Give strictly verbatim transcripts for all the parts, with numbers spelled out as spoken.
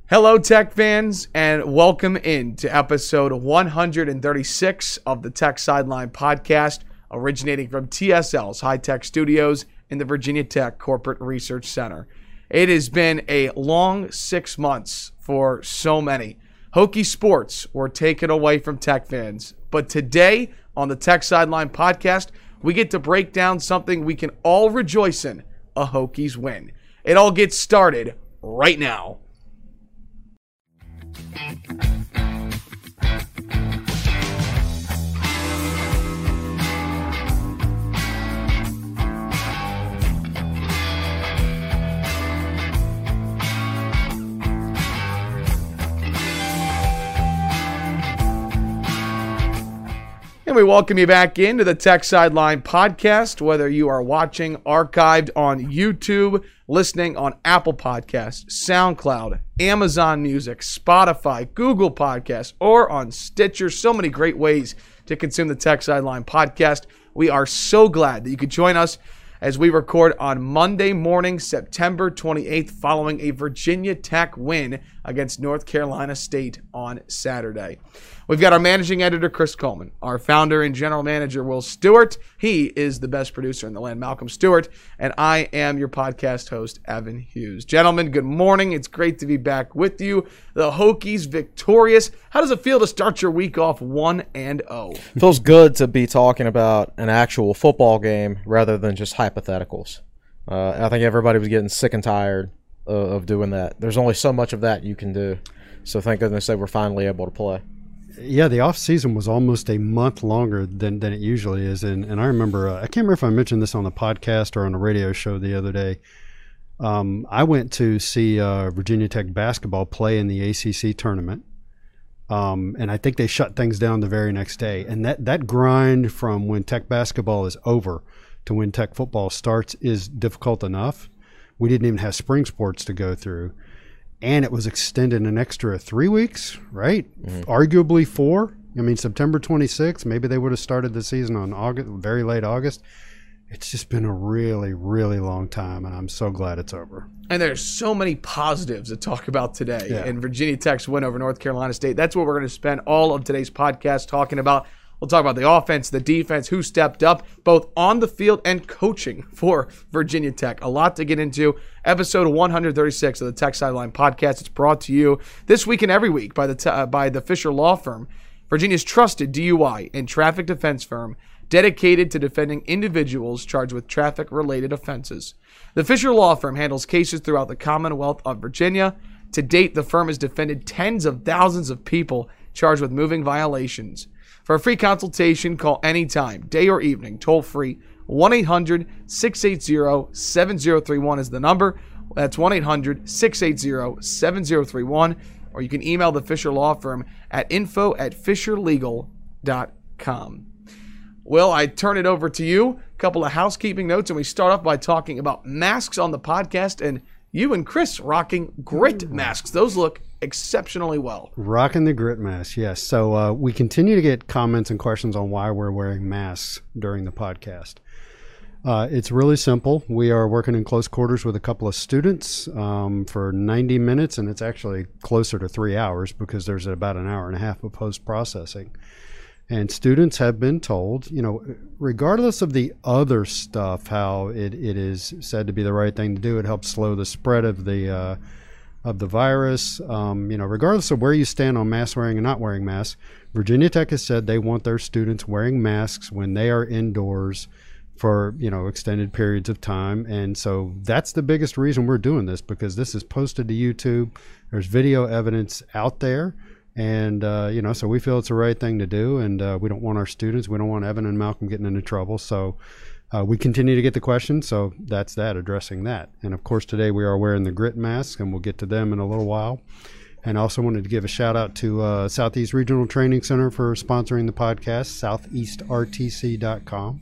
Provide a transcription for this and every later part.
Hello, Tech fans, and welcome in to episode one hundred thirty-six of the Tech Sideline Podcast, originating from T S L's High Tech Studios in the Virginia Tech Corporate Research Center. It has been a long six months for so many. Hokie sports were taken away from Tech fans, but today on the Tech Sideline Podcast, we get to break down something we can all rejoice in, a Hokies win. It all gets started right now. And we welcome you back into the Tech Sideline Podcast, whether you are watching archived on YouTube, listening on Apple Podcasts, SoundCloud, Amazon Music, Spotify, Google Podcasts, or on Stitcher. So many great ways to consume the Tech Sideline Podcast. We are so glad that you could join us as we record on Monday morning, September twenty-eighth, following a Virginia Tech win against North Carolina State on Saturday. We've got our managing editor, Chris Coleman, our founder and general manager, Will Stewart. He is the best producer in the land, Malcolm Stewart, and I am your podcast host, Evan Hughes. Gentlemen, good morning. It's great to be back with you. The Hokies victorious. How does it feel to start your week off one and oh? It feels good to be talking about an actual football game rather than just hypotheticals. Uh, I think everybody was getting sick and tired uh, of doing that. There's only so much of that you can do. So thank goodness they were finally able to play. Yeah, the off season was almost a month longer than, than it usually is, and and I remember uh, I can't remember if I mentioned this on the podcast or on a radio show the other day. Um, I went to see uh, Virginia Tech basketball play in the A C C tournament, um, and I think they shut things down the very next day. And that that grind from when Tech basketball is over to when Tech football starts is difficult enough. We didn't even have spring sports to go through. And it was extended an extra three weeks, right? Mm-hmm. Arguably four. I mean, September twenty-sixth, maybe they would have started the season on August, very late August. It's just been a really, really long time, and I'm so glad it's over. And there's so many positives to talk about today yeah. in Virginia Tech's win over North Carolina State. That's what we're going to spend all of today's podcast talking about. We'll talk about the offense, the defense, who stepped up, both on the field and coaching for Virginia Tech. A lot to get into. Episode one hundred thirty-six of the Tech Sideline Podcast. It's brought to you this week and every week by the te- uh, by the Fisher Law Firm, Virginia's trusted D U I and traffic defense firm, dedicated to defending individuals charged with traffic-related offenses. The Fisher Law Firm handles cases throughout the Commonwealth of Virginia. To date, the firm has defended tens of thousands of people charged with moving violations. For a free consultation, call anytime, day or evening, toll-free. one eight hundred six eight zero seven zero three one is the number. That's one eight hundred six eight zero seven zero three one. Or you can email the Fisher Law Firm at info at fisher legal dot com. Well, I turn it over to you. A couple of housekeeping notes, and we start off by talking about masks on the podcast, and you and Chris rocking grit masks. Those look exceptionally well. Rocking the grit mask, yes. So uh, we continue to get comments and questions on why we're wearing masks during the podcast. Uh, it's really simple. We are working in close quarters with a couple of students um, for ninety minutes, and it's actually closer to three hours because there's about an hour and a half of post-processing. And students have been told, you know, regardless of the other stuff, how it, it is said to be the right thing to do, it helps slow the spread of the uh, of the virus. Um, you know, regardless of where you stand on mask wearing and not wearing masks, Virginia Tech has said they want their students wearing masks when they are indoors for, you know, extended periods of time. And so that's the biggest reason we're doing this, because this is posted to YouTube. There's video evidence out there. And, uh, you know, so we feel it's the right thing to do. And uh, we don't want our students, we don't want Evan and Malcolm getting into trouble. So uh, we continue to get the questions. So that's that, addressing that. And, of course, today we are wearing the grit masks, and we'll get to them in a little while. And I also wanted to give a shout out to uh, Southeast Regional Training Center for sponsoring the podcast, southeast r t c dot com.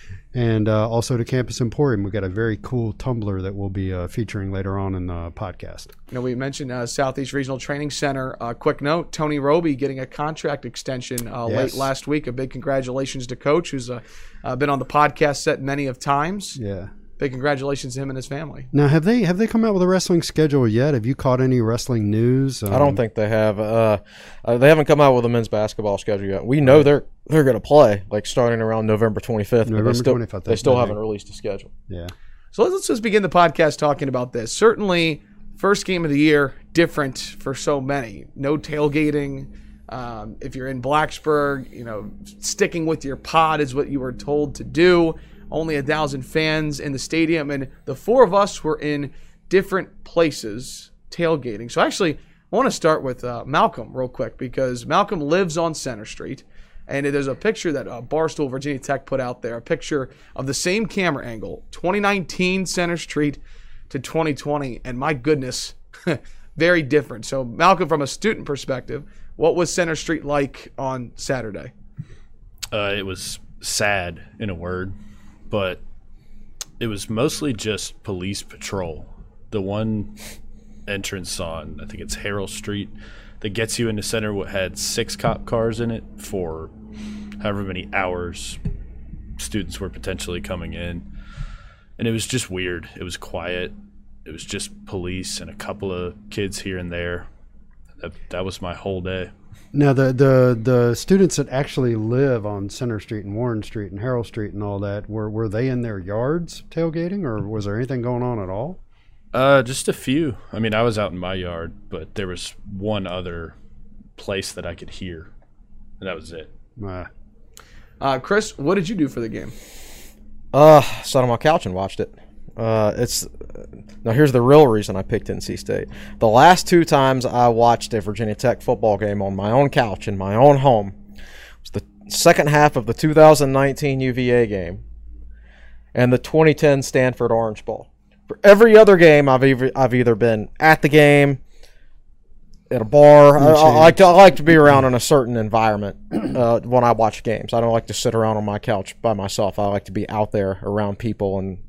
And uh, also to Campus Emporium. We've got a very cool tumbler that we'll be uh, featuring later on in the podcast. You know, we mentioned uh, Southeast Regional Training Center. Uh, quick note, Tony Roby getting a contract extension uh, yes. late last week. A big congratulations to Coach, who's uh, uh, been on the podcast set many of times. Yeah. big congratulations to him and his family. Now, have they have they come out with a wrestling schedule yet? Have you caught any wrestling news? Um, I don't think they have. Uh, uh, they haven't come out with a men's basketball schedule yet. We know they're they're going to play like starting around November twenty-fifth. November they still, twenty-fifth. They still that haven't big. released a schedule. Yeah. So let's just begin the podcast talking about this. Certainly, first game of the year, different for so many. No tailgating. Um, if you're in Blacksburg, you know, sticking with your pod is what you were told to do. Only a thousand fans in the stadium, and the four of us were in different places tailgating. So actually, I want to start with uh, Malcolm real quick, because Malcolm lives on Center Street, and there's a picture that uh, Barstool Virginia Tech put out there, a picture of the same camera angle, twenty nineteen Center Street to twenty twenty, and my goodness, very different. So Malcolm, from a student perspective, what was Center Street like on Saturday? Uh, it was sad, in a word, but it was mostly just police patrol. The one entrance on, I think it's Harold Street, that gets you into center had six cop cars in it for however many hours students were potentially coming in. And it was just weird. It was quiet. It was just police and a couple of kids here and there. That, that was my whole day. Now, the, the the students that actually live on Center Street and Warren Street and Harold Street and all that, were were they in their yards tailgating, or was there anything going on at all? Uh, just a few. I mean, I was out in my yard, but there was one other place that I could hear, and that was it. Uh, Uh, Chris, what did you do for the game? Uh, sat on my couch and watched it. Uh, it's now here's the real reason I picked N C State. The last two times I watched a Virginia Tech football game on my own couch in my own home was the second half of the two thousand nineteen U V A game and the twenty ten Stanford Orange Bowl. For every other game, I've either, I've either been at the game, at a bar. I, I like to I like to be around in a certain environment uh, when I watch games. I don't like to sit around on my couch by myself. I like to be out there around people and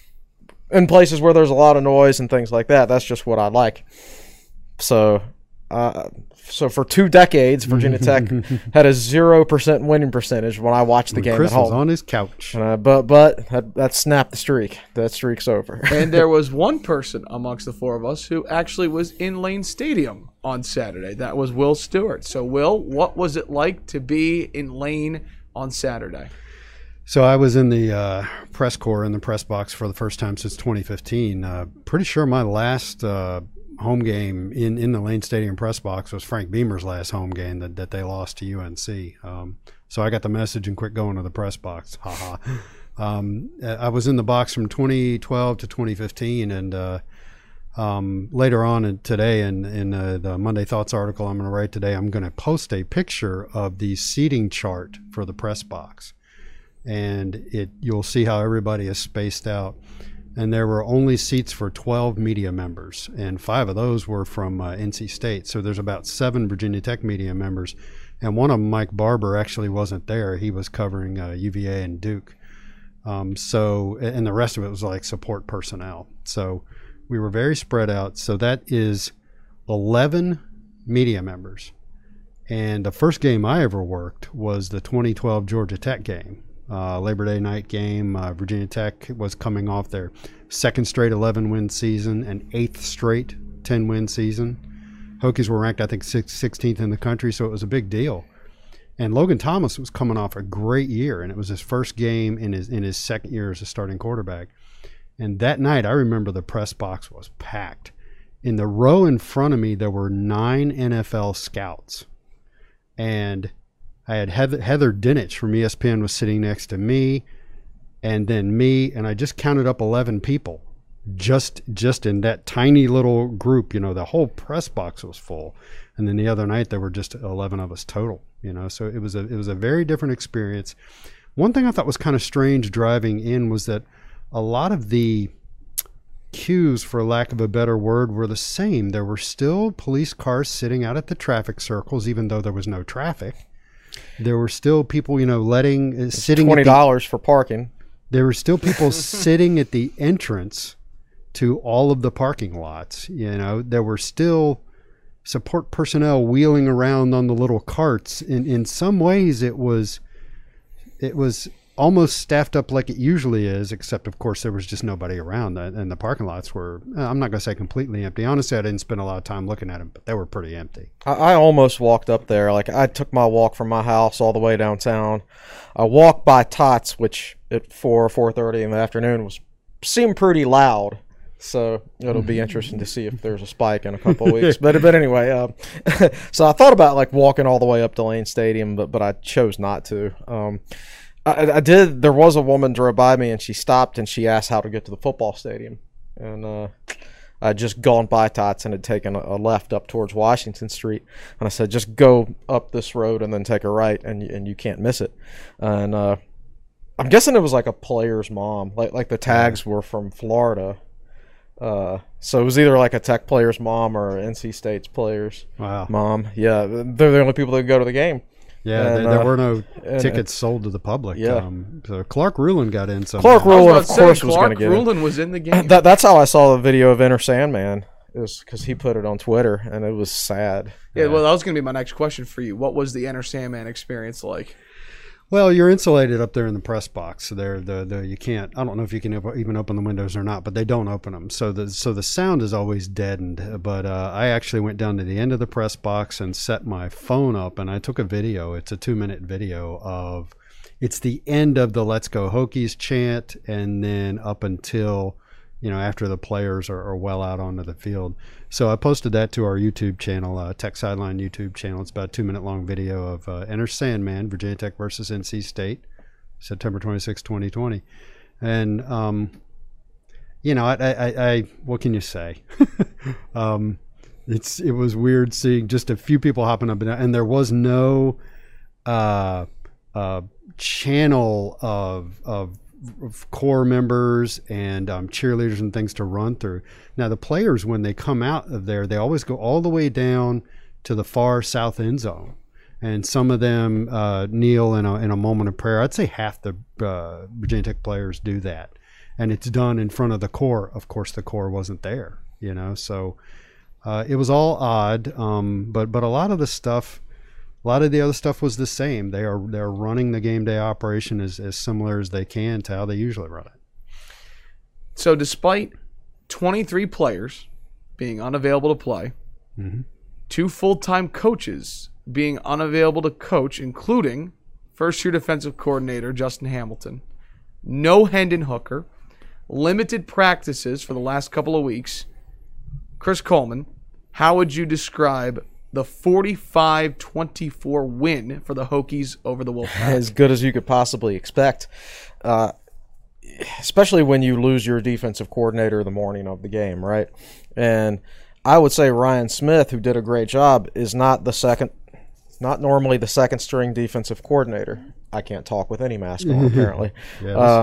in places where there's a lot of noise and things like that. That's just what I like. So, uh, so for two decades, Virginia Tech had a zero percent winning percentage when I watched the when game Chris at home. was on his couch. Uh, but but that, that snapped the streak. That streak's over. And there was one person amongst the four of us who actually was in Lane Stadium on Saturday. That was Will Stewart. So, Will, what was it like to be in Lane on Saturday? So I was in the uh, press corps in the press box for the first time since twenty fifteen. Uh, pretty sure my last uh, home game in, in the Lane Stadium press box was Frank Beamer's last home game that, that they lost to U N C. Um, so I got the message and quit going to the press box. Ha ha. Um, I was in the box from twenty twelve to twenty fifteen, and uh, um, later on in, today in, in uh, the Monday Thoughts article I'm going to write today, I'm going to post a picture of the seating chart for the press box. And it you'll see how everybody is spaced out. And there were only seats for twelve media members, and five of those were from uh, N C State. So there's about seven Virginia Tech media members, and one of them, Mike Barber, actually wasn't there. He was covering uh, U V A and Duke. Um, so, and the rest of it was like support personnel. So we were very spread out. So that is eleven media members. And the first game I ever worked was the twenty twelve Georgia Tech game. Uh, Labor Day night game. Uh, Virginia Tech was coming off their second straight eleven-win season and eighth straight ten-win season. Hokies were ranked, I think, sixteenth in the country, so it was a big deal. And Logan Thomas was coming off a great year, and it was his first game in his in his second year as a starting quarterback. And that night, I remember the press box was packed. In the row in front of me, there were nine N F L scouts, and I had Heather, Heather Dinich from E S P N was sitting next to me, and then me, and I just counted up eleven people just just in that tiny little group. You know, the whole press box was full, and then the other night there were just eleven of us total. You know, so it was a it was a very different experience. One thing I thought was kind of strange driving in was that a lot of the cues, for lack of a better word, were the same. There were still police cars sitting out at the traffic circles, even though there was no traffic. There were still people, you know, letting uh, sitting twenty dollars for parking. There were still people sitting at the entrance to all of the parking lots. You know, there were still support personnel wheeling around on the little carts. In in some ways, it was it was almost staffed up like it usually is, except of course there was just nobody around, and the parking lots were, I'm not going to say completely empty. Honestly, I didn't spend a lot of time looking at them, but they were pretty empty. I, I almost walked up there. Like, I took my walk from my house all the way downtown. I walked by Tots, which at four or four thirty in the afternoon was seemed pretty loud. So it'll be interesting to see if there's a spike in a couple of weeks. But but anyway, uh, so I thought about like walking all the way up to Lane Stadium, but but I chose not to. Um, I, I did. There was a woman drove by me and she stopped and she asked how to get to the football stadium, and uh, I'd just gone by Tots and had taken a, a left up towards Washington Street, and I said, just go up this road and then take a right, and and you can't miss it. And uh, I'm guessing it was like a player's mom, like like the tags were from Florida. Uh, so it was either like a Tech player's mom or N C State's player's wow. mom. Yeah, they're the only people that could go to the game. Yeah, and, there, there uh, were no and, tickets sold to the public. Yeah. Um, so Clark Rulin got in somehow. Clark Rulin, of say, course, was going to Clark get Rulin was in the game. That, that's how I saw the video of Enter Sandman, is because he put it on Twitter, and it was sad. Yeah, well, that was going to be my next question for you. What was the Enter Sandman experience like? Well, you're insulated up there in the press box. So there, the the you can't. I don't know if you can even open the windows or not, but they don't open them. So the so the sound is always deadened. But uh, I actually went down to the end of the press box and set my phone up, and I took a video. It's a two minute video of. It's the end of the "Let's Go Hokies" chant, and then up until, you know, after the players are, are well out onto the field. So I posted that to our YouTube channel, uh, Tech Sideline YouTube channel. It's about a two-minute long video of uh, Enter Sandman, Virginia Tech versus N C State, September twenty-sixth, twenty twenty. And, um, you know, I, I, I, what can you say? um, it's it was weird seeing just a few people hopping up, and, and there was no uh, uh, channel of of of core members and um, cheerleaders and things to run through. Now the players, when they come out of there, they always go all the way down to the far south end zone, and some of them uh, kneel in a, in a moment of prayer. I'd say half the uh, Virginia Tech players do that, and it's done in front of the core. Of course, the core wasn't there, you know, so uh, it was all odd, um, but but a lot of the stuff A lot of the other stuff was the same. They are they're running the game day operation as, as similar as they can to how they usually run it. So despite twenty-three players being unavailable to play, mm-hmm. two full-time coaches being unavailable to coach, including first-year defensive coordinator Justin Hamilton, no Hendon Hooker, limited practices for the last couple of weeks, Chris Coleman, how would you describe the forty-five twenty-four win for the Hokies over the Wolfpack? As good as you could possibly expect, uh, especially when you lose your defensive coordinator the morning of the game, right? And I would say Ryan Smith, who did a great job, is not the second, not normally the second string defensive coordinator. I can't talk with any mask on, apparently. Yes. Uh,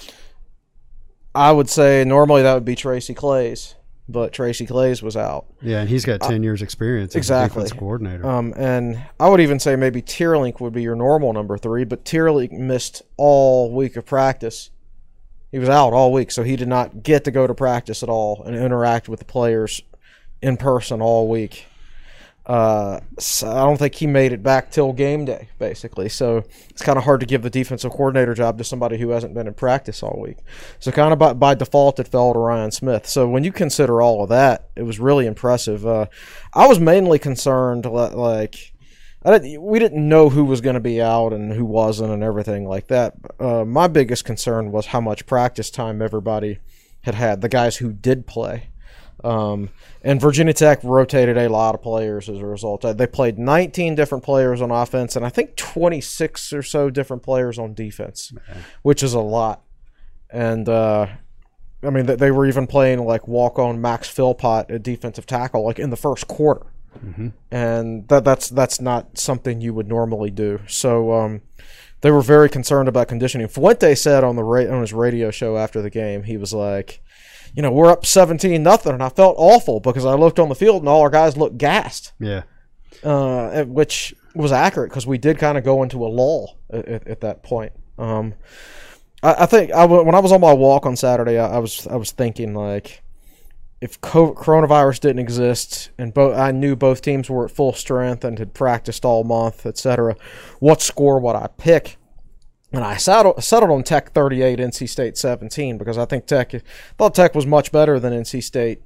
I would say normally that would be Tracy Claeys. But Tracy Claeys was out. Yeah, and he's got ten uh, years experience as exactly. a defense coordinator. Um, and I would even say maybe Tierlink would be your normal number three, but Tierlink missed all week of practice. He was out all week, so he did not get to go to practice at all and interact with the players in person all week. Uh, so I don't think he made it back till game day, basically. So it's kind of hard to give the defensive coordinator job to somebody who hasn't been in practice all week. So kind of by, by default, it fell to Ryan Smith. So when you consider all of that, it was really impressive. Uh, I was mainly concerned, like, I didn't, we didn't know who was going to be out and who wasn't and everything like that. Uh, my biggest concern was how much practice time everybody had had, the guys who did play. Um, and Virginia Tech rotated a lot of players as a result. They played nineteen different players on offense and I think twenty-six or so different players on defense, Man. which is a lot. And, uh, I mean, they were even playing like walk-on Max Philpott at defensive tackle, like in the first quarter. Mm-hmm. And that that's that's not something you would normally do. So um, they were very concerned about conditioning. Fuente said on the ra- on his radio show after the game, he was like, you know, we're up seventeen nothing, and I felt awful because I looked on the field and all our guys looked gassed. Yeah. Uh, which was accurate because we did kind of go into a lull at, at, at that point. Um, I, I think I, when I was on my walk on Saturday, I, I was I was thinking, like, if co- coronavirus didn't exist and bo- I knew both teams were at full strength and had practiced all month, et cetera, what score would I pick? And I settled, settled on Tech thirty-eight, N C State seventeen, because I think Tech thought Tech was much better than N C State.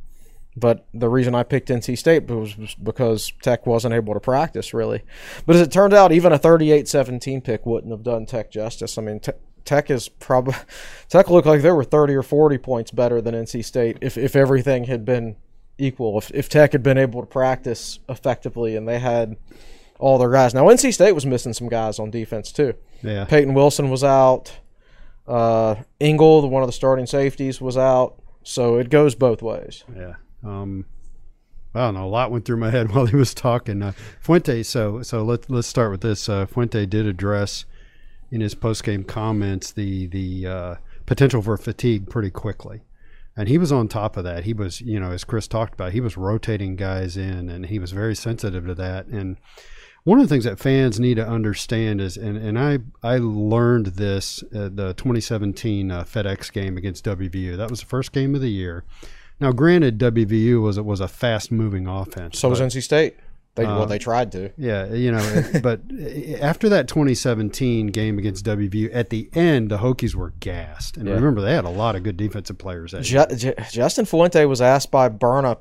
But the reason I picked N C State was because Tech wasn't able to practice, really. But as it turned out, even a thirty-eight seventeen pick wouldn't have done Tech justice. I mean, te- Tech is probably Tech looked like they were thirty or forty points better than N C State if, if everything had been equal. If if Tech had been able to practice effectively and they had all their guys. Now, N C State was missing some guys on defense too. Yeah. Peyton Wilson was out. Uh, Engel, one of the starting safeties, was out. So it goes both ways. Yeah. Um, I don't know. A lot went through my head while he was talking. Uh, Fuente. So so let's let's start with this. Uh, Fuente did address in his post-game comments the the uh, potential for fatigue pretty quickly, and he was on top of that. He was, you know, as Chris talked about, he was rotating guys in, and he was very sensitive to that. And one of the things that fans need to understand is, and, and I I learned this at the twenty seventeen uh, FedEx game against W V U. That was the first game of the year. Now, granted, W V U was was a fast-moving offense. So was but, N C State. They, uh, well, they tried to. Yeah, you know, but after that twenty seventeen game against W V U, at the end, the Hokies were gassed. And Yeah. remember, they had a lot of good defensive players. That Ju- Ju- Justin Fuente was asked by Burnup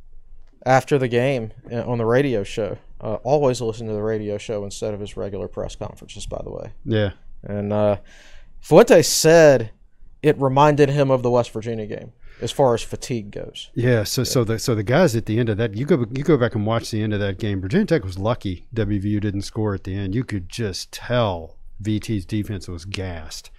after the game uh, on the radio show. Uh, always listen to the radio show instead of his regular press conferences, by the way. Yeah. And uh, Fuente said it reminded him of the West Virginia game as far as fatigue goes. Yeah, so so the so the guys at the end of that, you go you go back and watch the end of that game. Virginia Tech was lucky W V U didn't score at the end. You could just tell V T's defense was gassed.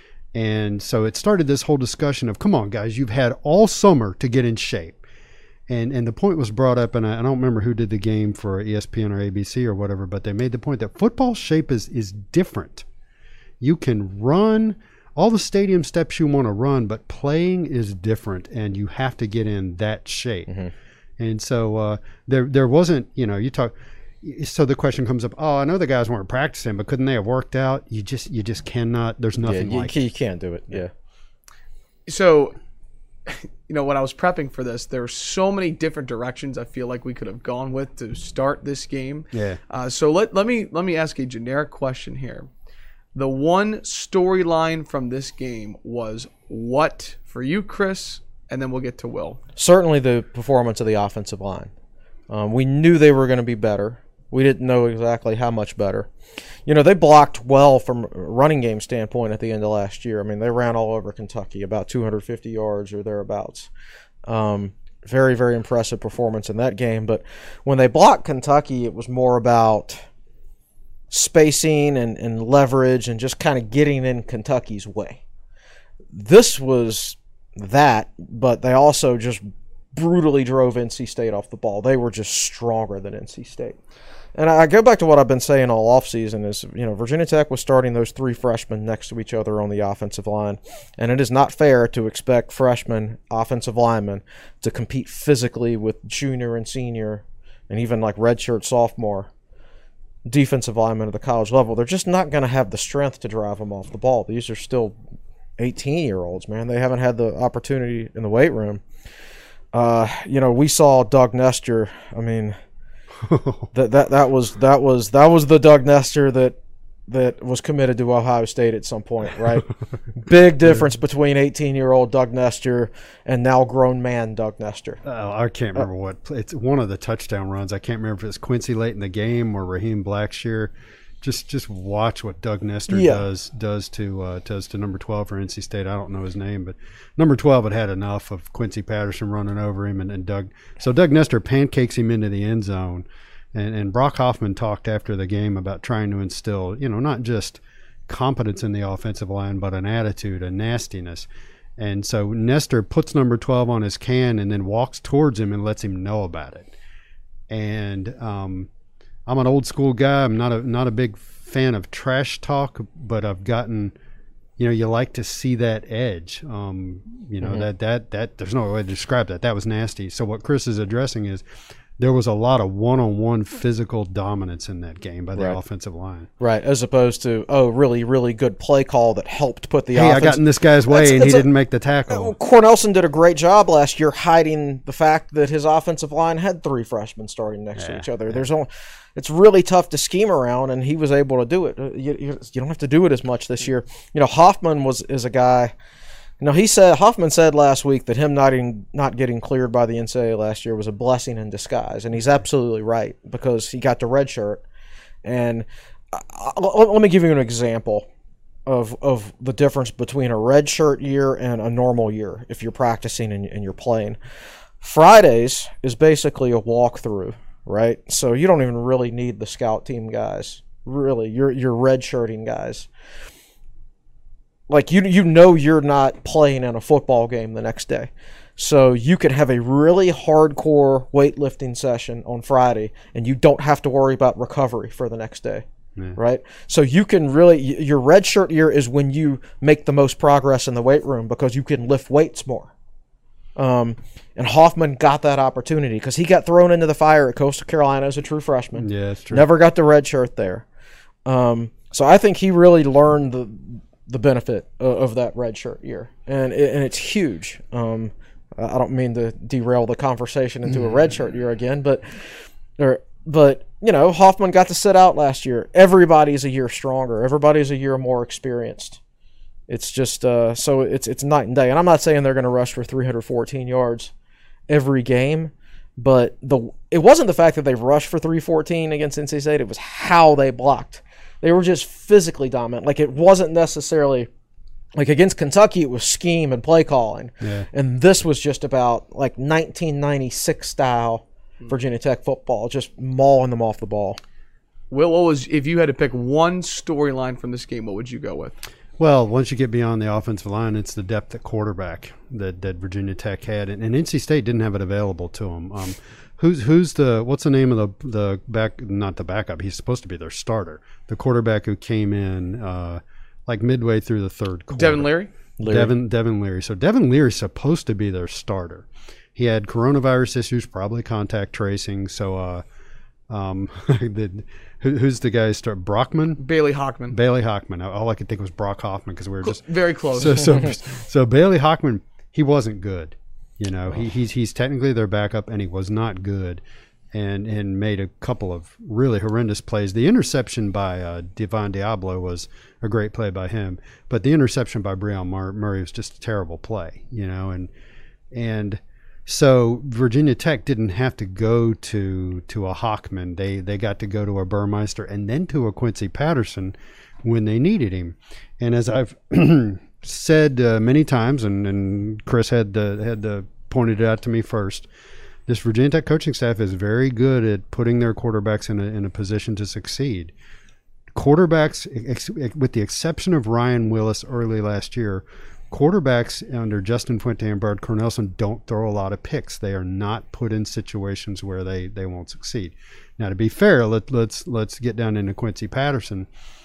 And so it started this whole discussion of, come on, guys, you've had all summer to get in shape. And and the point was brought up, and I, I don't remember who did the game for E S P N or A B C or whatever, but they made the point that football shape is is different. You can run all the stadium steps you want to run, but playing is different, and you have to get in that shape. Mm-hmm. And so uh, there there wasn't, you know, you talk. So the question comes up, oh, I know the guys weren't practicing, but couldn't they have worked out? You just you just cannot. There's nothing yeah, you, like you it. can't do it. Yeah. So, you know, when I was prepping for this, there were so many different directions I feel like we could have gone with to start this game. Yeah. Uh, so let let me let me ask a generic question here. The one storyline from this game was what for you, Chris, and then we'll get to Will. Certainly the performance of the offensive line. Um, we knew they were going to be better. We didn't know exactly how much better. You know, they blocked well from a running game standpoint at the end of last year. I mean, they ran all over Kentucky, about two hundred fifty yards or thereabouts. Um, very, very impressive performance in that game. But when they blocked Kentucky, it was more about spacing and, and leverage and just kind of getting in Kentucky's way. This was that, but they also just brutally drove N C State off the ball. They were just stronger than N C State. And I go back to what I've been saying all offseason is, you know, Virginia Tech was starting those three freshmen next to each other on the offensive line, and it is not fair to expect freshmen offensive linemen to compete physically with junior and senior and even like redshirt sophomore defensive linemen at the college level. They're just not going to have the strength to drive them off the ball. These are still eighteen-year-olds, man. They haven't had the opportunity in the weight room. Uh, you know, we saw Doug Nestor. I mean, that that that was that was that was the Doug Nestor that that was committed to Ohio State at some point, right? Big difference between eighteen-year-old Doug Nestor and now grown man Doug Nestor. Oh, I can't remember uh, what it's one of the touchdown runs. I can't remember if it's Quincy late in the game or Raheem Blackshear. Just just watch what Doug Nestor yeah. does does to uh, does to number twelve for N C State. I don't know his name, but number twelve had had enough of Quincy Patterson running over him and, and Doug. So Doug Nestor pancakes him into the end zone. And, and Brock Hoffman talked after the game about trying to instill, you know, not just competence in the offensive line, but an attitude, a nastiness. And so Nestor puts number twelve on his can and then walks towards him and lets him know about it. And um, I'm an old school guy. I'm not a not a big fan of trash talk, but I've gotten, you know, you like to see that edge. Um, you know, mm-hmm. that, that, that, there's no way to describe that. That was nasty. So what Chris is addressing is, there was a lot of one-on-one physical dominance in that game by the Right. offensive line. Right, as opposed to, oh, really, really good play call that helped put the Hey, offense. I got in this guy's way That's- and he that's a- didn't make the tackle. Cornelson did a great job last year hiding the fact that his offensive line had three freshmen starting next to Yeah, each other. There's only, it's really tough to scheme around, and he was able to do it. Uh, You, you, you don't have to do it as much this year. You know, Hoffman was is a guy. You know, he said Hoffman said last week that him not in, not getting cleared by the N C double A last year was a blessing in disguise, and he's absolutely right because he got the red shirt. And I, I, let me give you an example of of the difference between a red shirt year and a normal year if you're practicing and, and you're playing. Fridays is basically a walkthrough, right? So you don't even really need the scout team guys. Really, you're you're red shirting guys. Like you you know you're not playing in a football game the next day. So you can have a really hardcore weightlifting session on Friday and you don't have to worry about recovery for the next day. Yeah. Right? So you can really your red shirt year is when you make the most progress in the weight room because you can lift weights more. Um, and Hoffman got that opportunity because he got thrown into the fire at Coastal Carolina as a true freshman. Yeah, that's true. Never got the red shirt there. Um, so I think he really learned the the benefit of, of that red shirt year, and it, and it's huge. Um, I don't mean to derail the conversation into a red shirt year again, but or but you know Hoffman got to sit out last year. Everybody's a year stronger. Everybody's a year more experienced. It's just uh, so it's it's night and day. And I'm not saying they're going to rush for three hundred fourteen yards every game, but the it wasn't the fact that they rushed for three fourteen against N C State. It was how they blocked. They were just physically dominant. Like it wasn't necessarily like against Kentucky. It was scheme and play calling, Yeah. and this was just about like nineteen ninety-six style Virginia Tech football, just mauling them off the ball. Will, what was if you had to pick one storyline from this game, what would you go with? Well, once you get beyond the offensive line, it's the depth at quarterback that, that Virginia Tech had, and, and N C State didn't have it available to them. Um, who's who's the what's the name of the the back? Not the backup. He's supposed to be their starter. The quarterback who came in uh, like midway through the third quarter. Devin Leary? Leary. Devin Devin Leary. So Devin Leary's supposed to be their starter. He had coronavirus issues, probably contact tracing. So, uh, um, the, who, who's the guy? Start Brockman. Bailey Hockman. Bailey Hockman. All I could think was Brock Hoffman because we were just Very close. so so so Bailey Hockman. He wasn't good. You know, he, he's he's technically their backup, and he was not good, and and made a couple of really horrendous plays. The interception by uh, Devon Diablo was a great play by him, but the interception by Breon Mur- Murray was just a terrible play. You know, and and. So Virginia Tech didn't have to go to to a Hockman. They they got to go to a Burmeister and then to a Quincy Patterson when they needed him. And as I've said uh, many times, and, and Chris had the, had the pointed it out to me first, this Virginia Tech coaching staff is very good at putting their quarterbacks in a, in a position to succeed. Quarterbacks, ex- with the exception of Ryan Willis early last year, quarterbacks under Justin Fuente and Bart Cornelson don't throw a lot of picks. They are not put in situations where they, they won't succeed. Now, to be fair, let, let's let's get down into Quincy Patterson.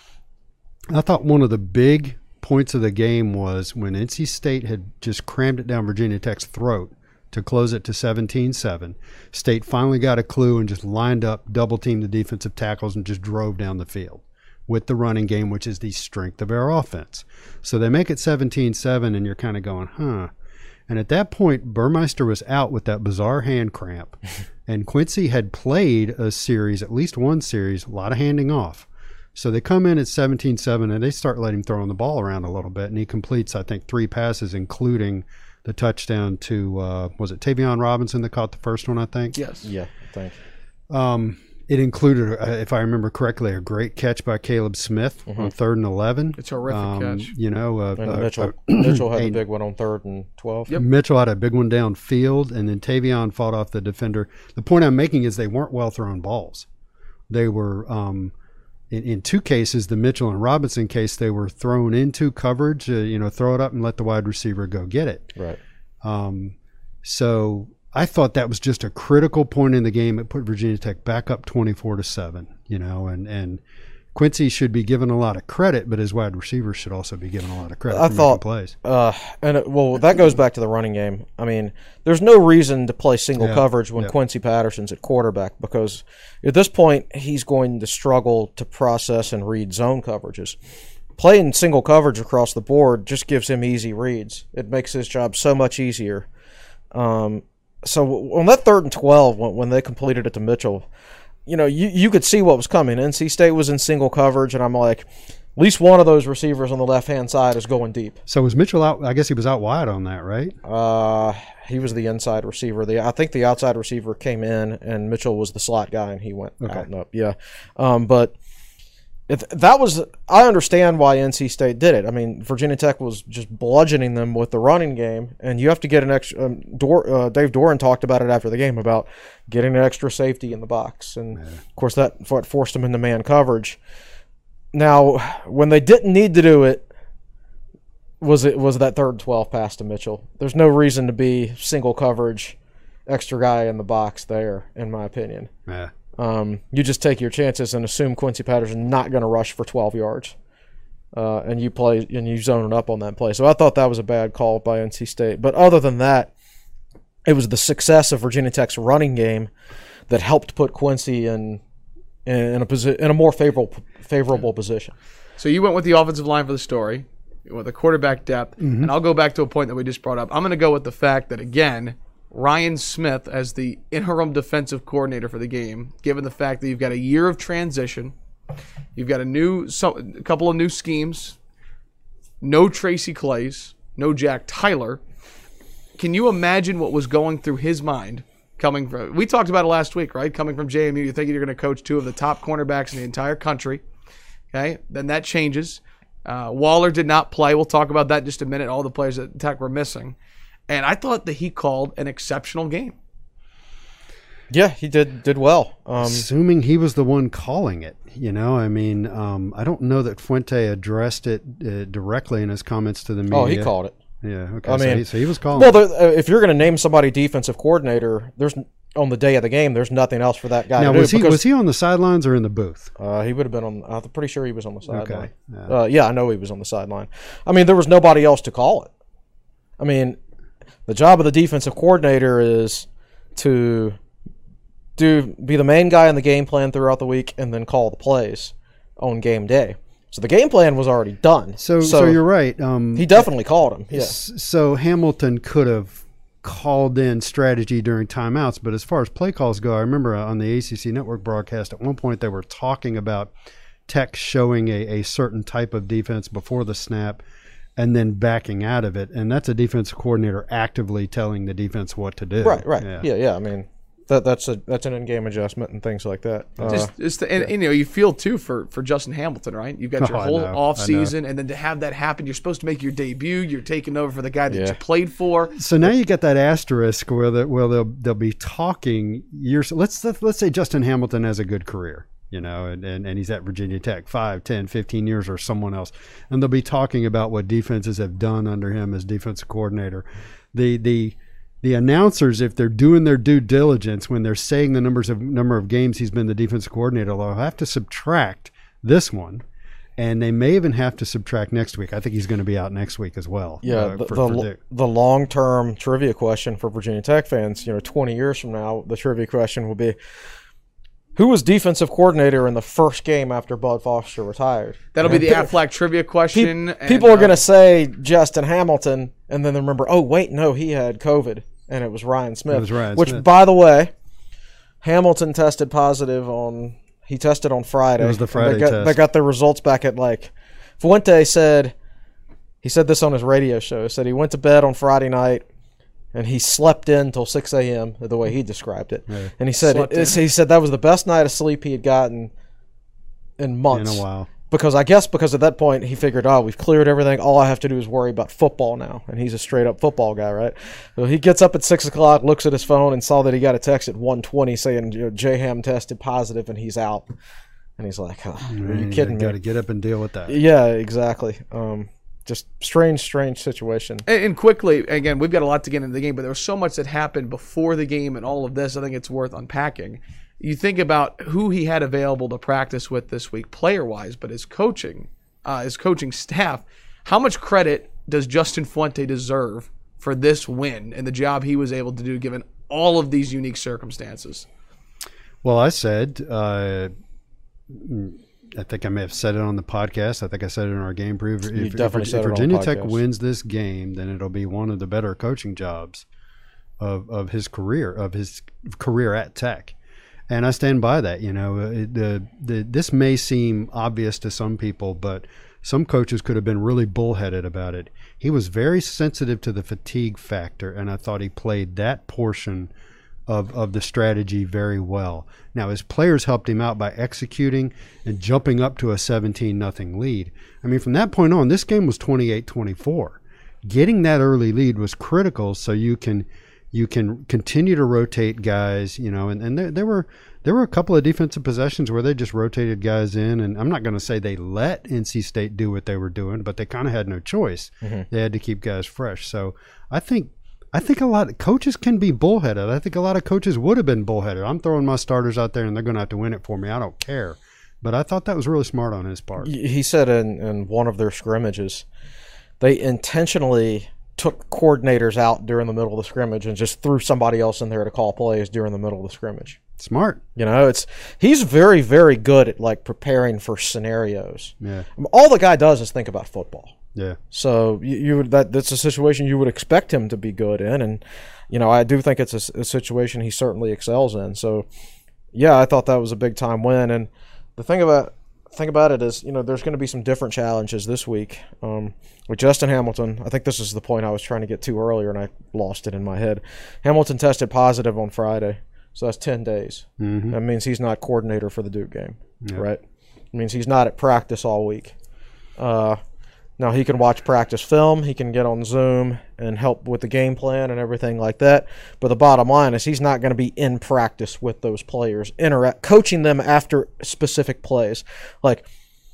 I thought one of the big points of the game was when N C State had just crammed it down Virginia Tech's throat to close it to seventeen seven. State finally got a clue and just lined up, double-teamed the defensive tackles, and just drove down the field with the running game, which is the strength of our offense. So they make it seventeen seven, and you're kind of going, huh. And at that point, Burmeister was out with that bizarre hand cramp, and Quincy had played a series, at least one series, a lot of handing off. So they come in at seventeen seven, and they start letting him throw the ball around a little bit, and he completes, I think, three passes, including the touchdown to, uh, was it Tavion Robinson that caught the first one, I think? Yes. Yeah, thanks. Um, it included, uh, if I remember correctly, a great catch by Caleb Smith Mm-hmm. on third and eleven. It's a horrific Um, catch. You know, uh, And uh, Mitchell uh, Mitchell had a- the big one on third and twelve. Yep. Mitchell had a big one downfield, and then Tavion fought off the defender. The point I'm making is they weren't well thrown balls. They were, um, in, in two cases, the Mitchell and Robinson case, they were thrown into coverage, uh, you know, throw it up and let the wide receiver go get it. Right. Um, so I thought that was just a critical point in the game. It put Virginia Tech back up twenty-four to seven, you know, and, and Quincy should be given a lot of credit, but his wide receivers should also be given a lot of credit I for thought, making plays. Uh, and it, well, that goes back to the running game. I mean, there's no reason to play single Yeah, coverage when yeah. Quincy Patterson's at quarterback, because at this point he's going to struggle to process and read zone coverages. Playing single coverage across the board just gives him easy reads. It makes his job so much easier. Um, so on that third and twelve, when, when they completed it to Mitchell, you know, you, you could see what was coming. N C State was in single coverage, and I'm like, at least one of those receivers on the left-hand side is going deep. So was Mitchell out? I guess he was out wide on that, right? Uh, he was the inside receiver. The I think the outside receiver came in, and Mitchell was the slot guy, and he went Okay. out and up. Yeah, um, but if that was, I understand why N C State did it. I mean, Virginia Tech was just bludgeoning them with the running game, and you have to get an extra. Um, Dor, uh, Dave Doran talked about it after the game about getting an extra safety in the box, and Yeah. of course that what forced them into man coverage. Now, when they didn't need to do it, was it was that third and twelve pass to Mitchell? There's no reason to be single coverage, extra guy in the box there, in my opinion. Yeah. Um, you just take your chances and assume Quincy Patterson not going to rush for twelve yards, uh, and you play and you zone it up on that play. So I thought that was a bad call by N C State. But other than that, it was the success of Virginia Tech's running game that helped put Quincy in in a posi- in a more favorable favorable position. So you went with the offensive line for the story, with the quarterback depth, Mm-hmm. and I'll go back to a point that we just brought up. I'm going to go with the fact that, again, Ryan Smith as the interim defensive coordinator for the game, given the fact that you've got a year of transition, you've got a new, so, a couple of new schemes, no Tracy Clays, no Jack Tyler. Can you imagine what was going through his mind coming from, we talked about it last week, right? Coming from J M U, you're thinking you're going to coach two of the top cornerbacks in the entire country. Okay, then that changes. Uh, Waller did not play. We'll talk about that in just a minute, all the players that Tech were missing. And I thought that he called an exceptional game. Yeah, he did did well. Um, Assuming he was the one calling it, you know, I mean, um, I don't know that Fuente addressed it uh, directly in his comments to the media. oh, he called it. Yeah, okay. I so, mean- he, so he was calling. Well, it. there, uh, if you're going to name somebody defensive coordinator, there's on the day of the game, there's nothing else for that guy Now, to do. was he because, was he on the sidelines or in the booth? Uh, he would have been on. I'm pretty sure he was on the sideline. Yeah. Uh, yeah, I know he was on the sideline. I mean, there was nobody else to call it. I mean, the job of the defensive coordinator is to do be the main guy in the game plan throughout the week, and then call the plays on game day. So the game plan was already done. So, so, you're right. Um, He definitely called him. Yeah. s- So Hamilton could have called in strategy during timeouts, but as far as play calls go, I remember on the A C C Network broadcast at one point they were talking about Tech showing a, a certain type of defense before the snap and then backing out of it, and that's a defensive coordinator actively telling the defense what to do. Right, right. Yeah, yeah. I mean, that that's a that's an in-game adjustment and things like that. Uh, Just, just the, and, you know, you feel too for, for Justin Hamilton, right? You've got your Oh, I whole know, off I know. season, and then to have that happen, you're supposed to make your debut. You're taking over for the guy that Yeah. you played for. So now you got that asterisk where the, where they'll they'll be talking years. Let's let's say Justin Hamilton has a good career, you know, and, and, and he's at Virginia Tech five, ten, fifteen years or someone else, and they'll be talking about what defenses have done under him as defensive coordinator. The the the announcers, if they're doing their due diligence when they're saying the numbers of number of games he's been the defensive coordinator, they'll have to subtract this one. And they may even have to subtract next week. I think he's going to be out next week as well. Yeah, uh, the, for- the, for lo- Dick. the long-term trivia question for Virginia Tech fans, you know, twenty years from now, the trivia question will be, who was defensive coordinator in the first game after Bud Foster retired? That'll be the Pe- Aflac trivia question. Pe- and, people are uh, going to say Justin Hamilton, and then they remember, oh, wait, no, he had COVID, and it was Ryan Smith. It was Ryan which, Smith. by the way, Hamilton tested positive on – he tested on Friday. It was the And Friday they got, test. They got their results back at, like – Fuente said – he said this on his radio show. He said he went to bed on Friday night, and he slept in until six a.m., the way he described it. Yeah. And he said Slept it, in. he said that was the best night of sleep he had gotten in months. In a while. Because I guess because at that point he figured, oh, we've cleared everything. All I have to do is worry about football now. And he's a straight up football guy, right? So he gets up at six o'clock, looks at his phone, and saw that he got a text at one twenty saying, you know, J-Ham tested positive and he's out. And he's like, oh, are you kidding Got to me? get up and deal with that. Yeah, exactly. Um, just strange, strange situation. And, and quickly, again, we've got a lot to get into the game, but there was so much that happened before the game and all of this. I think it's worth unpacking. you think about who he had available to practice with this week, player-wise, but his coaching, uh, his coaching staff. How much credit does Justin Fuente deserve for this win and the job he was able to do given all of these unique circumstances? Well, I said, uh, I think I may have said it on the podcast. I think I said it in our game preview. You If, definitely if, said if it on the Virginia Tech podcast. wins this game, then it'll be one of the better coaching jobs of, of his career, of his career at Tech. And I stand by that. You know, it, the, the, this may seem obvious to some people, but some coaches could have been really bullheaded about it. He was very sensitive to the fatigue factor, and I thought he played that portion of, of the strategy very well. Now, his players helped him out by executing and jumping up to a seventeen nothing lead. I mean, from that point on, this game was twenty-eight twenty-four. Getting that early lead was critical so you can you can continue to rotate guys, you know, and, and there, there were there were a couple of defensive possessions where they just rotated guys in, and I'm not going to say they let N C State do what they were doing, but they kind of had no choice. Mm-hmm. They had to keep guys fresh. So I think I think a lot of coaches can be bullheaded. I think a lot of coaches would have been bullheaded. I'm throwing my starters out there, and they're going to have to win it for me. I don't care. But I thought that was really smart on his part. He said in, in one of their scrimmages, they intentionally took coordinators out during the middle of the scrimmage and just threw somebody else in there to call plays during the middle of the scrimmage. Smart. You know, it's he's very, very good at like preparing for scenarios. Yeah. All the guy does is think about football. Yeah. So you, you would that that's a situation you would expect him to be good in, and you know I do think it's a, a situation he certainly excels in. So yeah, I thought that was a big time win. And the thing about thing about it is, you know, there's going to be some different challenges this week um, with Justin Hamilton. I think this is the point I was trying to get to earlier, and I lost it in my head. Hamilton tested positive on Friday, so that's ten days. Mm-hmm. That means he's not coordinator for the Duke game, Yep. right? It means he's not at practice all week. Uh, now, he can watch practice film. He can get on Zoom and help with the game plan and everything like that. But the bottom line is he's not going to be in practice with those players, interact, coaching them after specific plays. Like,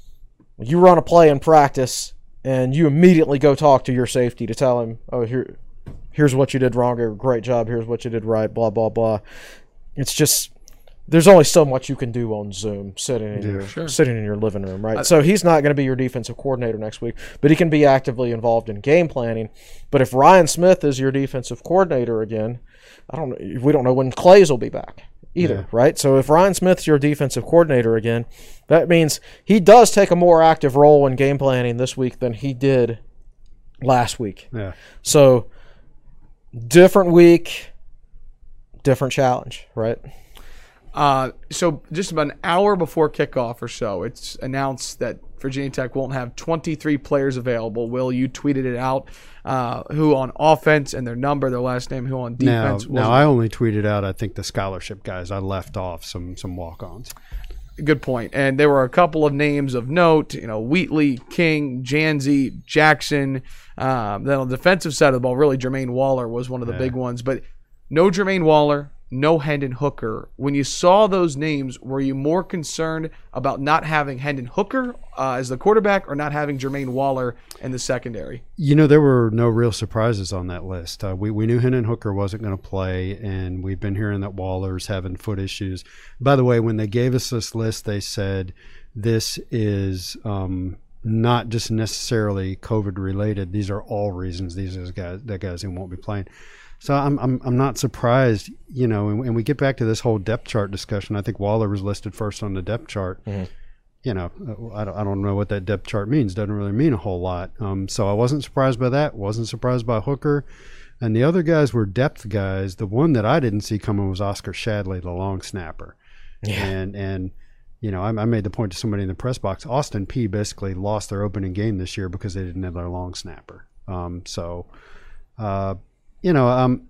you run a play in practice, and you immediately go talk to your safety to tell him, oh, here, here's what you did wrong, or great job, here's what you did right, blah, blah, blah. It's just – there's only so much you can do on Zoom sitting in, Yeah, your, sure. sitting in your living room, right? I, so he's not going to be your defensive coordinator next week, but he can be actively involved in game planning. But if Ryan Smith is your defensive coordinator again, I don't know. We don't know when Clays will be back either, Yeah. right? So if Ryan Smith's your defensive coordinator again, that means he does take a more active role in game planning this week than he did last week. Yeah. So different week, different challenge, right? Uh, so just about an hour before kickoff or so, it's announced that Virginia Tech won't have twenty-three players available. Will, you tweeted it out, uh, who on offense and their number, their last name, who on Now, defense. now I only tweeted out, I think, the scholarship guys. I left off some some walk-ons. Good point. And there were a couple of names of note, you know, Wheatley, King, Janzi, Jackson. Um, then on the defensive side of the ball, really Jermaine Waller was one of the Yeah. big ones. But no Jermaine Waller, no Hendon Hooker. When you saw those names, were you more concerned about not having Hendon Hooker uh, as the quarterback or not having Jermaine Waller in the secondary? You know, there were no real surprises on that list. Uh, we, we knew Hendon Hooker wasn't going to play, and we've been hearing that Waller's having foot issues. By the way, when they gave us this list, they said this is um, not just necessarily COVID related. These are all reasons. These are the guys, the guys who won't be playing. So I'm I'm I'm not surprised, you know, and, and we get back to this whole depth chart discussion. I think Waller was listed first on the depth chart. Mm-hmm. You know, I don't, I don't know what that depth chart means. Doesn't really mean a whole lot. Um, so I wasn't surprised by that. Wasn't surprised by Hooker. And the other guys were depth guys. The one that I didn't see coming was Oscar Shadley, the long snapper. Yeah. And, and you know, I, I made the point to somebody in the press box, Austin Peay basically lost their opening game this year because they didn't have their long snapper. Um, so, uh, you know, um,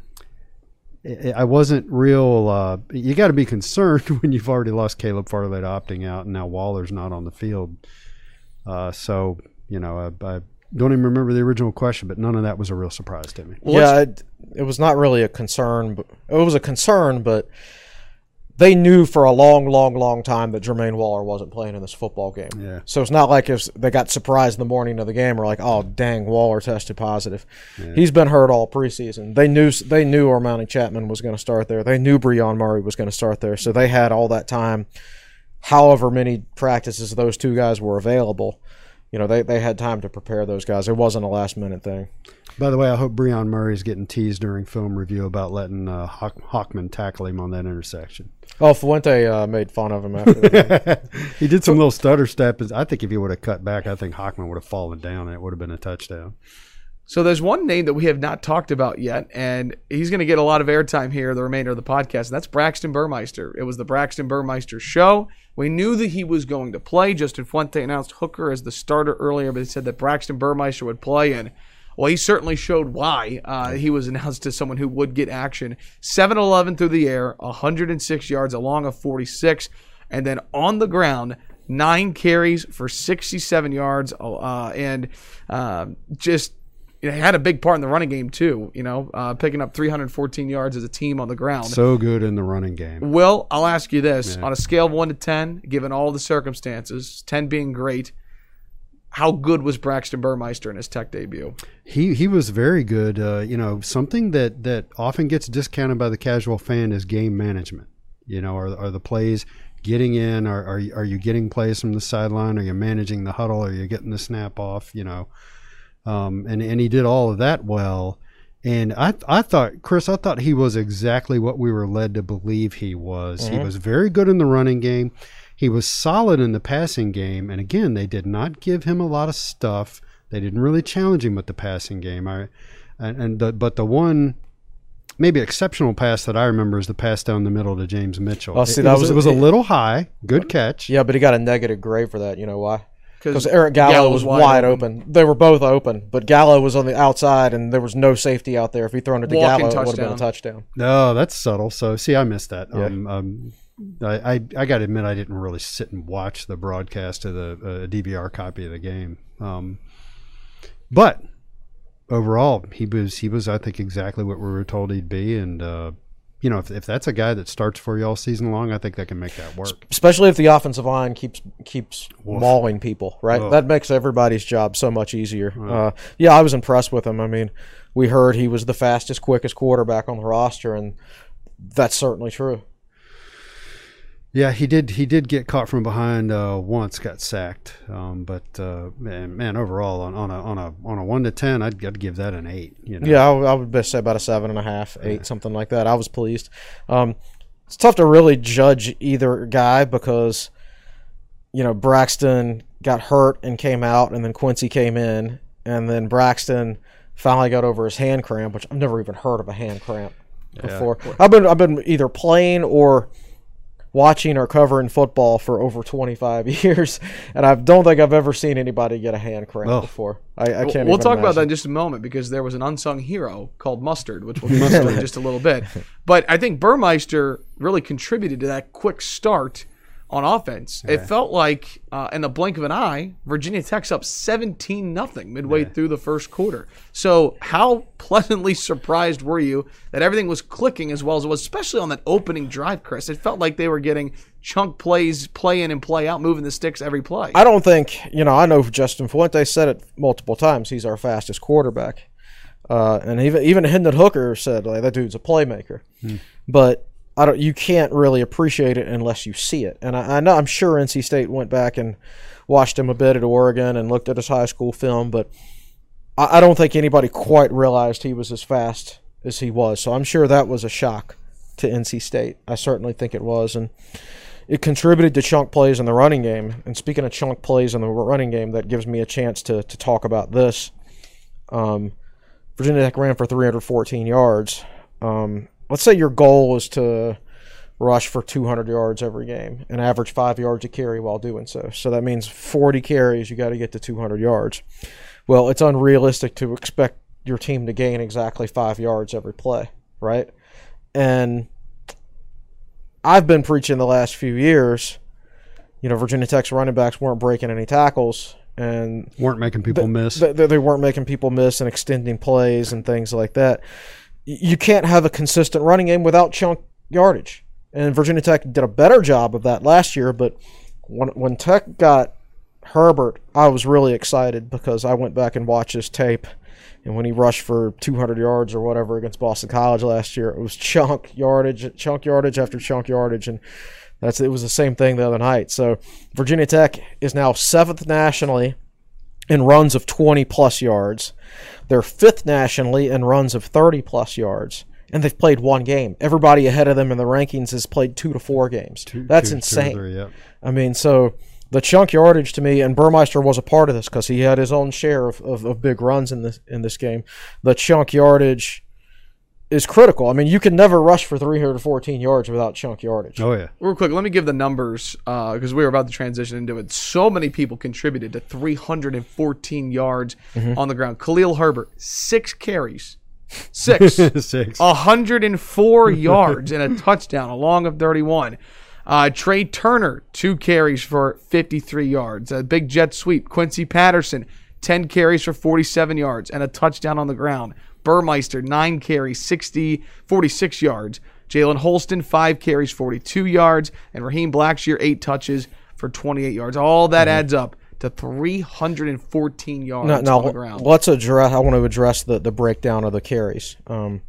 I wasn't real. Uh, you got to be concerned when you've already lost Caleb Farley to opting out, and now Waller's not on the field. Uh, so, you know, I, I don't even remember the original question, but none of that was a real surprise to me. Well, yeah, it, it was not really a concern. But it was a concern, but they knew for a long, long, long time that Jermaine Waller wasn't playing in this football game. Yeah. So it's not like if they got surprised in the morning of the game. We're like, oh, dang, Waller tested positive. Yeah. He's been hurt all preseason. They knew they knew Armani Chapman was going to start there. They knew Breon Murray was going to start there. So they had all that time, however many practices those two guys were available. You know, they, they had time to prepare those guys. It wasn't a last-minute thing. By the way, I hope Breon Murray's getting teased during film review about letting uh, Hawk, Hawkman tackle him on that intersection. Oh, Fuente uh, made fun of him after that. He did some little stutter step. I think if he would have cut back, I think Hawkman would have fallen down and it would have been a touchdown. So there's one name that we have not talked about yet, and he's going to get a lot of airtime here the remainder of the podcast, and that's Braxton Burmeister. It was the Braxton Burmeister show. We knew that he was going to play. Justin Fuente announced Hooker as the starter earlier, but he said that Braxton Burmeister would play, and well, he certainly showed why. Uh, he was announced as someone who would get action. seven eleven through the air, one hundred six yards, a long of forty-six, and then on the ground, nine carries for sixty-seven yards, uh, and uh, just you know, had a big part in the running game too. You know, uh, picking up three hundred fourteen yards as a team on the ground. So good in the running game. Will, I'll ask you this: Yeah. on a scale of one to ten, given all the circumstances, ten being great, how good was Braxton Burmeister in his Tech debut? He he was very good. Uh, you know, something that, that often gets discounted by the casual fan is game management. You know, are, are the plays getting in? Are, are, you, are you getting plays from the sideline? Are you managing the huddle? Are you getting the snap off? You know, um, and, and he did all of that well. And I I thought, Chris, I thought he was exactly what we were led to believe he was. Mm-hmm. He was very good in the running game. He was solid in the passing game, and again, they did not give him a lot of stuff. They didn't really challenge him with the passing game. I, and, and the, but the one maybe exceptional pass that I remember is the pass down the middle to James Mitchell. Oh, see, it, that it was, was- it was a little high. Good catch. Yeah, but he got a negative grade for that. You know why? Because Because Eric Gallo, was wide, open. They were both open, but Gallo was on the outside, and there was no safety out there. If he thrown it to Walking Gallo, it would have been a touchdown. touchdown. No, that's subtle. So, see, I missed that. Yeah. Um, um, I, I, I got to admit, I didn't really sit and watch the broadcast of the uh, D V R copy of the game. Um, but overall, he was, he was, I think, exactly what we were told he'd be. And, uh, you know, if, if that's a guy that starts for you all season long, I think that can make that work. Especially if the offensive line keeps keeps mauling people, right? Ugh. That makes everybody's job so much easier. Uh, yeah, I was impressed with him. I mean, we heard he was the fastest, quickest quarterback on the roster, and that's certainly true. Yeah, he did. He did get caught from behind uh, once, got sacked. Um, but uh, man, man, overall on, on a on a on a one to ten, I'd, I'd give that an eight. You know? Yeah, I, I would best say about a seven and a half, eight, yeah. something like that. I was pleased. Um, it's tough to really judge either guy because, you know, Braxton got hurt and came out, and then Quincy came in, and then Braxton finally got over his hand cramp, which I've never even heard of a hand cramp before. Yeah. I've been I've been either playing or watching or covering football for over twenty-five years, and I don't think I've ever seen anybody get a hand cramp oh. before. I, I can't. We'll, even we'll talk imagine. about that in just a moment because there was an unsung hero called Mustard, which we'll get into in just a little bit. But I think Burmeister really contributed to that quick start on offense. Yeah. It felt like, uh, in the blink of an eye, Virginia Tech's up seventeen nothing midway yeah. through the first quarter. So how pleasantly surprised were you that everything was clicking as well as it was, especially on that opening drive, Chris? It felt like they were getting chunk plays, play in and play out, moving the sticks every play. I don't think, you know, I know Justin Fuente said it multiple times. He's our fastest quarterback. Uh, and even even Hendon Hooker said, like, that dude's a playmaker. Hmm. But I don't. You can't really appreciate it unless you see it. And I, I know I'm sure N C State went back and watched him a bit at Oregon and looked at his high school film, but I, I don't think anybody quite realized he was as fast as he was. So I'm sure that was a shock to N C State. I certainly think it was, and it contributed to chunk plays in the running game. And speaking of chunk plays in the running game, that gives me a chance to to talk about this. Um, Virginia Tech ran for three hundred fourteen yards. Um, Let's say your goal is to rush for two hundred yards every game and average five yards a carry while doing so. So that means forty carries, you got to get to two hundred yards. Well, it's unrealistic to expect your team to gain exactly five yards every play, right? And I've been preaching the last few years, you know, Virginia Tech's running backs weren't breaking any tackles and weren't making people th- miss. Th- they weren't making people miss and extending plays and things like that. You can't have a consistent running game without chunk yardage. And Virginia Tech did a better job of that last year, but when when Tech got Herbert, I was really excited because I went back and watched his tape. And when he rushed for two hundred yards or whatever against Boston College last year, it was chunk yardage, chunk yardage after chunk yardage, and that's it was the same thing the other night. So Virginia Tech is now seventh nationally in runs of twenty-plus yards. They're fifth nationally in runs of thirty-plus yards, and they've played one game. Everybody ahead of them in the rankings has played two to four games. Two, that's two, insane. Two or three, yeah. I mean, so the chunk yardage to me, and Burmeister was a part of this because he had his own share of, of, of big runs in this in this game. The chunk yardage is critical. I mean, you can never rush for three hundred fourteen yards without chunk yardage. Oh, yeah. Real quick, let me give the numbers because uh, we were about to transition into it. So many people contributed to three hundred fourteen yards mm-hmm. on the ground. Khalil Herbert, six carries. Six. Six. one hundred four yards and a touchdown, a long of thirty-one. Uh, Trey Turner, two carries for fifty-three yards. A big jet sweep. Quincy Patterson, ten carries for forty-seven yards and a touchdown on the ground. Burmeister, nine carries, sixty, forty-six yards. Jalen Holston, five carries, forty-two yards. And Raheem Blackshear, eight touches for twenty-eight yards. All that mm-hmm. adds up to three hundred fourteen yards now, now, on the ground. Let's address, I want to address the, the breakdown of the carries. Um,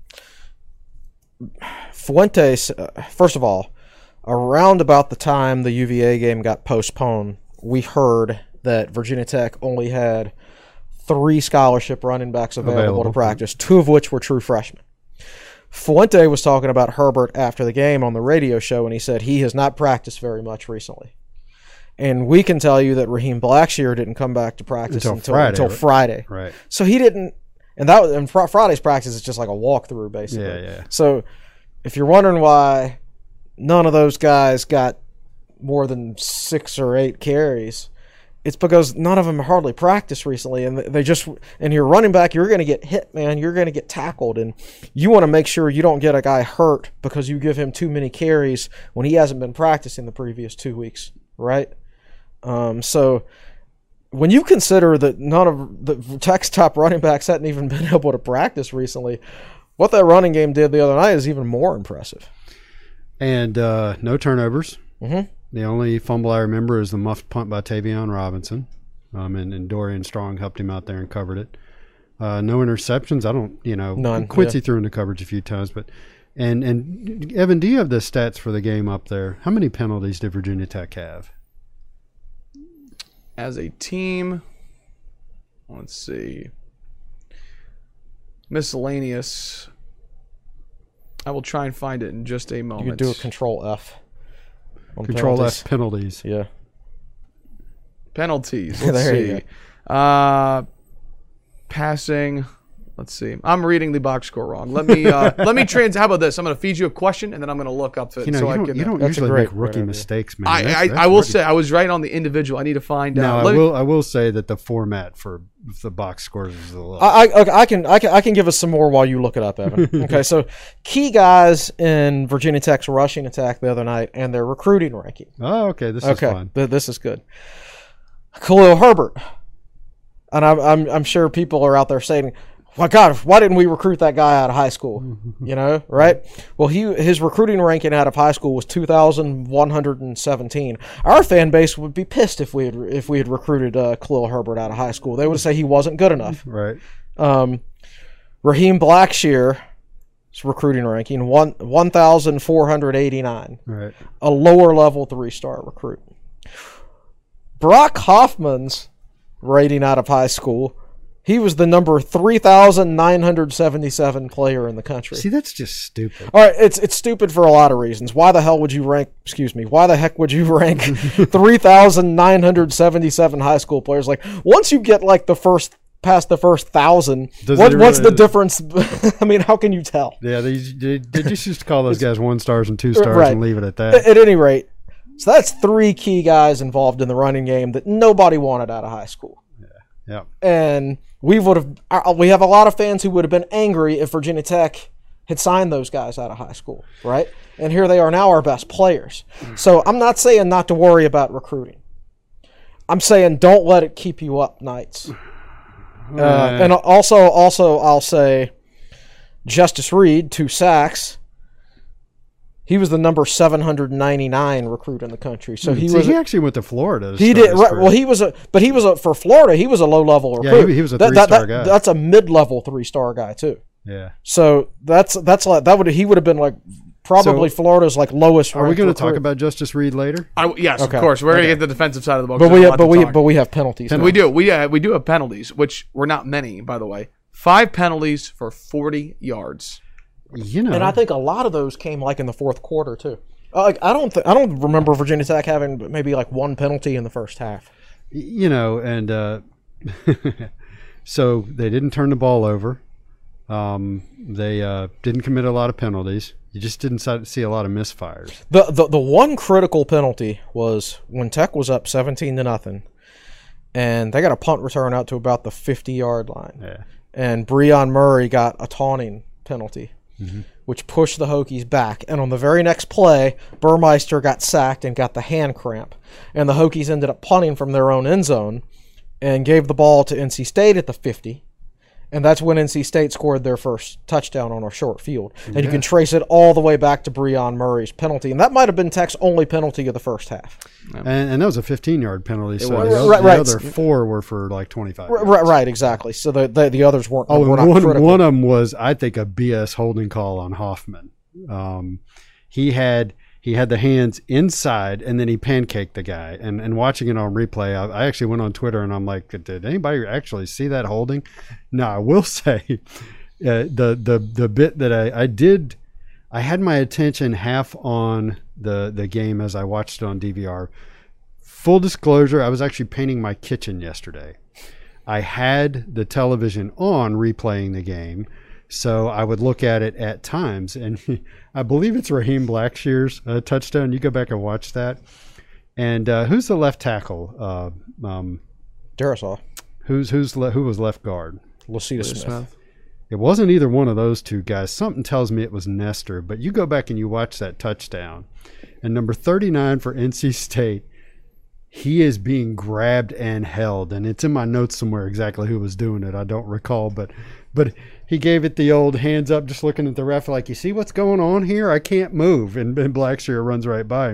Fuentes, uh, first of all, around about the time the U V A game got postponed, we heard that Virginia Tech only had three scholarship running backs available, available. to practice, two of which were true freshmen. Fuente was talking about Herbert after the game on the radio show, and he said he has not practiced very much recently. And we can tell you that Raheem Blackshear didn't come back to practice until, until Friday. Until right? Friday. Right. So he didn't, and that was, and Friday's practice is just like a walkthrough, basically. Yeah, yeah. So if you're wondering why none of those guys got more than six or eight carries, it's because none of them hardly practiced recently, and they just and you're running back, you're going to get hit, man. You're going to get tackled, and you want to make sure you don't get a guy hurt because you give him too many carries when he hasn't been practicing the previous two weeks, right? Um, so when you consider that none of the Tech's top running backs hadn't even been able to practice recently, what that running game did the other night is even more impressive. And uh, no turnovers. Mm-hmm. The only fumble I remember is the muffed punt by Tavion Robinson, um, and, and Dorian Strong helped him out there and covered it. Uh, no interceptions. I don't, you know, None, Quincy yeah. threw into coverage a few times, but and and Evan, do you have the stats for the game up there? How many penalties did Virginia Tech have? As a team, let's see, miscellaneous. I will try and find it in just a moment. You could do a control F. Control penalties. F penalties. Yeah. Penalties. Let's there see. you go. Uh, passing. Let's see. I'm reading the box score wrong. Let me uh, let me trans. How about this? I'm going to feed you a question, and then I'm going to look up it. You know, so you I don't, can. you don't That's a usually great make rookie right mistakes, man. I That's, I, that's I will rookie. say I was right on the individual. I need to find No, out. I Let me- will. I will say that the format for the box scores is a little. I, I, I can I can I can give us some more while you look it up, Evan. Okay, so key guys in Virginia Tech's rushing attack the other night and their recruiting ranking. oh, okay. This is Okay, fun. th- this is good. Khalil Herbert, and I'm I'm I'm sure people are out there saying, "My God, why didn't we recruit that guy out of high school?" You know, right? Well, he his recruiting ranking out of high school was two thousand one hundred seventeen. Our fan base would be pissed if we had if we had recruited uh, Khalil Herbert out of high school. They would say he wasn't good enough. Right. Um, Raheem Blackshear's recruiting ranking one one thousand four hundred eighty nine, Right. a lower level three star recruit. Brock Hoffman's rating out of high school, he was the number three thousand nine hundred seventy seven player in the country. See, that's just stupid. All right, it's it's stupid for a lot of reasons. Why the hell would you rank? Excuse me. Why the heck would you rank three thousand nine hundred seventy seven high school players? Like once you get like the first past the first thousand, Does what, it what's really- the difference? I mean, how can you tell? Yeah, they, they, they just used to call those guys one stars and two stars Right. and leave it at that. At, at any rate, so that's three key guys involved in the running game that nobody wanted out of high school. Yeah. And we would have uh, we have a lot of fans who would have been angry if Virginia Tech had signed those guys out of high school, right? And here they are now, our best players. So I'm not saying not to worry about recruiting. I'm saying don't let it keep you up nights. Uh, and also, also I'll say Justice Reed, two sacks. He was the number seven hundred ninety-nine recruit in the country. So he See, was he actually went to Florida. to he start did his right, career. well he was a but he was a for Florida he was a low level recruit. Yeah, he, he was a That- three that- star that- guy. That's a mid level three star guy too. Yeah. So that's that's like that would he would have been like probably So, Florida's like lowest. Are we ranked going to talk recruit. about Justice Reed later? I, yes, Okay. of course. We're Okay. gonna get the defensive side of the ball. But 'cause we there's a have, lot but to we talk. but we have penalties. we do we uh, we do have penalties, which were not many, by the way. Five penalties for forty yards. You know, And I think a lot of those came like in the fourth quarter too. Uh, Like I don't th- I don't remember Virginia Tech having maybe like one penalty in the first half. you know, and uh, so they didn't turn the ball over. Um, they uh, didn't commit a lot of penalties. You just didn't si- see a lot of misfires. The, the the one critical penalty was when Tech was up seventeen to nothing, and they got a punt return out to about the fifty yard line, Yeah. and Breon Murray got a taunting penalty, Mm-hmm. which pushed the Hokies back. And on the very next play, Burmeister got sacked and got the hand cramp, and the Hokies ended up punting from their own end zone, and gave the ball to N C State at the fifty. And that's when N C State scored their first touchdown on a short field. And you Yeah. can trace it all the way back to Breon Murray's penalty. And that might have been Tech's only penalty of the first half. And, and that was a fifteen yard penalty. So was. the, o- Right, the right. other four were for like twenty-five. Right, yards. right, right, exactly. So the the, the others weren't, Oh, were and not one, critical. one of them was, I think, a B S holding call on Hoffman. Um, he had he had the hands inside, and then he pancaked the guy. And and watching it on replay, I, I actually went on Twitter and I'm like, did anybody actually see that holding? No, I will say, uh, the the the bit that I, I did, I had my attention half on the the game as I watched it on D V R. Full disclosure, I was actually painting my kitchen yesterday. I had the television on replaying the game, so I would look at it at times. And I believe it's Raheem Blackshear's uh, touchdown. You go back and watch that. And uh, who's the left tackle? Uh, um, Darisaw, who's who's le- who was left guard? Lucida Smith. Smith. It wasn't either one of those two guys. Something tells me it was Nestor. But you go back and you watch that touchdown, and number thirty-nine for N C State, he is being grabbed and held, and it's in my notes somewhere exactly who was doing it. I don't recall, but but he gave it the old hands up, just looking at the ref like, you see what's going on here? I can't move, and, and Blackshear runs right by him.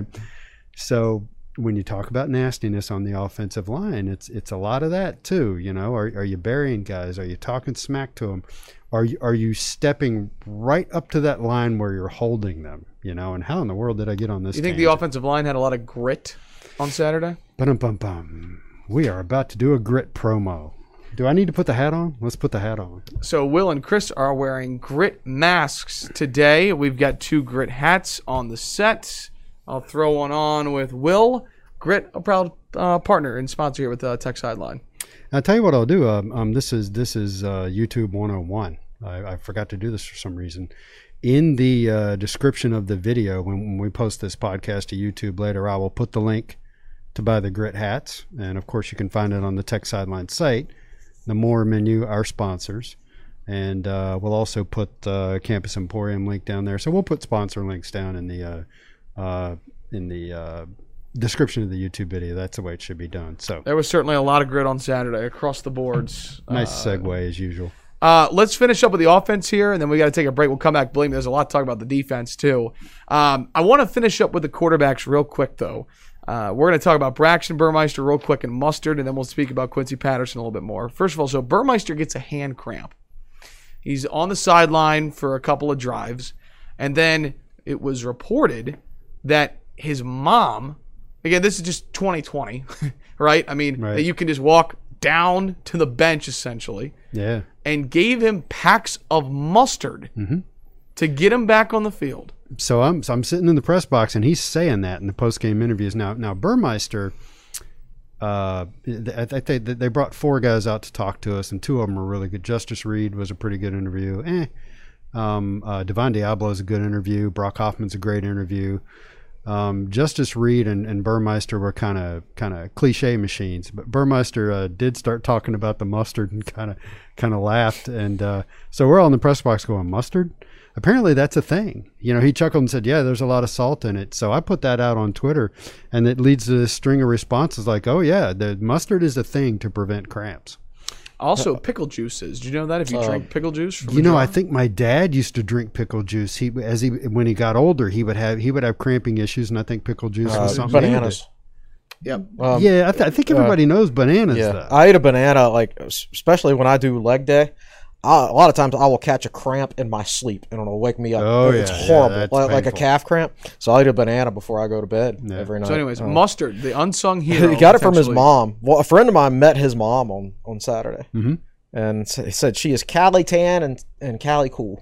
So when you talk about nastiness on the offensive line, it's it's a lot of that too. You know, are are you burying guys? Are you talking smack to them? Are you are you stepping right up to that line where you're holding them? You know, and how in the world did I get on this? You think the offensive line had a lot of grit on Saturday? Ba-dum-bum-bum. We are about to do a grit promo. Do I need to put the hat on? Let's put the hat on. So Will and Chris are wearing grit masks today. We've got two grit hats on the set. I'll throw one on with Will. Grit, a proud uh, partner and sponsor here with uh, Tech Sideline. I'll tell you what I'll do. Um, um, this is this is uh, YouTube one oh one. I, I forgot to do this for some reason. In the uh, description of the video, when, when we post this podcast to YouTube later, I will put the link to buy the grit hats. And, of course, you can find it on the Tech Sideline site. The More menu, our sponsors. And uh, we'll also put the uh, Campus Emporium link down there. So we'll put sponsor links down in the uh, uh, in the uh, description of the YouTube video. That's the way it should be done. So There was certainly a lot of grit on Saturday across the boards. nice segue as usual. Uh, let's finish up with the offense here, and then we got to take a break. We'll come back. Believe me, there's a lot to talk about the defense, too. Um, I want to finish up with the quarterbacks real quick, though. Uh, we're going to talk about Braxton Burmeister real quick and Mustard, and then we'll speak about Quincy Patterson a little bit more. First of all, so Burmeister gets a hand cramp. He's on the sideline for a couple of drives, and then it was reported that his mom, again, this is just twenty twenty, right? I mean, Right. that you can just walk down to the bench, essentially, Yeah. and gave him packs of mustard Mm-hmm. to get him back on the field. So I'm so I'm sitting in the press box, and he's saying that in the post game interviews. Now, now Burmeister, uh, I think they they brought four guys out to talk to us, and two of them were really good. Justice Reed was a pretty good interview. Eh. Um, uh, Devon Diablo is a good interview. Brock Hoffman's a great interview. Um, Justice Reed and, and Burmeister were kind of kind of cliche machines, but Burmeister uh, did start talking about the mustard and kind of kind of laughed, and uh, so we're all in the press box going, mustard? Apparently that's a thing. You know, he chuckled and said, yeah, there's a lot of salt in it. So I put that out on Twitter, and it leads to this string of responses like, oh yeah, the mustard is a thing to prevent cramps. Also, pickle juices. Do you know that if you Uh, drink pickle juice? From You a know, jar? I think my dad used to drink pickle juice. He as he when he got older, he would have he would have cramping issues, and I think pickle juice Uh, was something. he would bananas. Yep. Um, do. Yeah, I, th- I think everybody knows bananas. Yeah, though. I eat a banana like, s- especially when I do leg day. I, a lot of times I will catch a cramp in my sleep and it'll wake me up. Oh, It's yeah, yeah, horrible, that's like, like a painful. calf cramp. So I eat a banana before I go to bed Yeah. every night. So, anyways, Uh, Mustard, the unsung hero. he got it from his potentially. mom. Well, a friend of mine met his mom on, on Saturday, Mhm. and s- he said she is Cali tan and and Cali cool.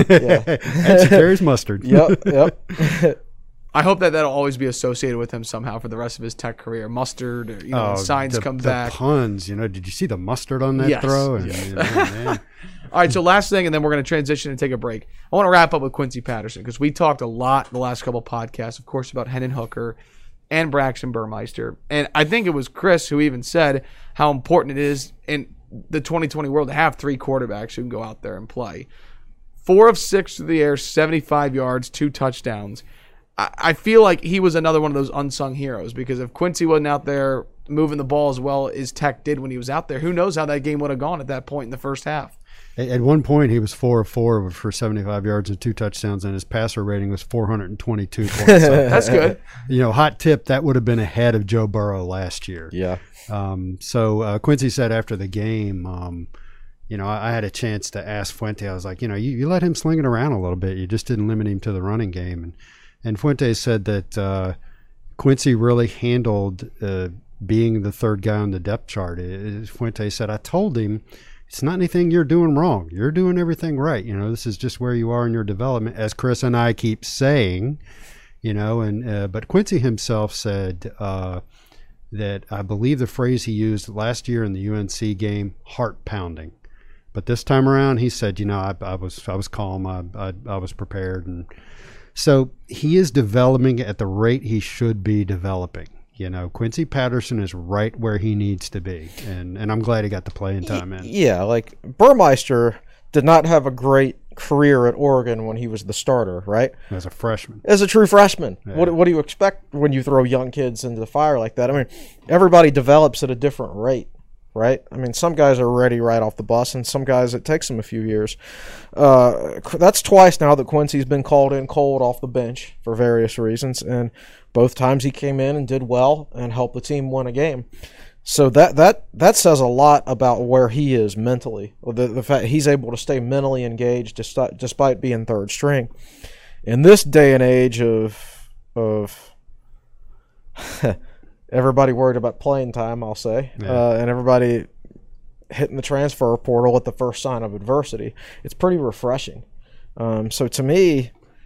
And she carries mustard. Yep, yep. I hope that that'll always be associated with him somehow for the rest of his Tech career. Mustard, or, you know, when Signs Oh, the, comes the back. puns. You know, did you see the mustard on that Yes, throw? And, yes. you know, man. All right, so last thing, and then we're going to transition and take a break. I want to wrap up with Quincy Patterson because we talked a lot the last couple podcasts, of course, about Hendon Hooker and Braxton Burmeister. And I think it was Chris who even said how important it is in the twenty twenty world to have three quarterbacks who can go out there and play. Four of six through the air, seventy-five yards, two touchdowns. I, I feel like he was another one of those unsung heroes because if Quincy wasn't out there moving the ball as well as Tech did when he was out there, who knows how that game would have gone at that point in the first half. At at one point, he was four of four for seventy-five yards and two touchdowns, and his passer rating was four hundred twenty-two point seven. That's good. You know, hot tip, that would have been ahead of Joe Burrow last year. Yeah. Um, so uh, Quincy said after the game, um, you know, I, I had a chance to ask Fuente. I was like, you know, you, you let him sling it around a little bit. You just didn't limit him to the running game. And, and Fuente said that uh, Quincy really handled uh, being the third guy on the depth chart. It, Fuente said, I told him, it's not anything you're doing wrong. You're doing everything right. You know, this is just where you are in your development, as Chris and I keep saying, you know, and uh, but Quincy himself said uh, that I believe the phrase he used last year in the U N C game, heart pounding. But this time around, he said, you know, I, I was I was calm. I, I I was prepared. And so he is developing at the rate he should be developing. You know, Quincy Patterson is right where he needs to be, and and I'm glad he got the playing time in. Yeah, like Burmeister did not have a great career at Oregon when he was the starter, right? As a freshman. As a true freshman. Yeah. What what do you expect when you throw young kids into the fire like that? I mean, everybody develops at a different rate, right? I mean, some guys are ready right off the bus, and some guys it takes them a few years. Uh, that's twice now that Quincy's been called in cold off the bench for various reasons, and both times he came in and did well and helped the team win a game. So that that that says a lot about where he is mentally. The the fact he's able to stay mentally engaged despite despite being third string. In this day and age of of everybody worried about playing time, I'll say, Yeah. uh, and everybody hitting the transfer portal at the first sign of adversity, it's pretty refreshing. Um, so to me,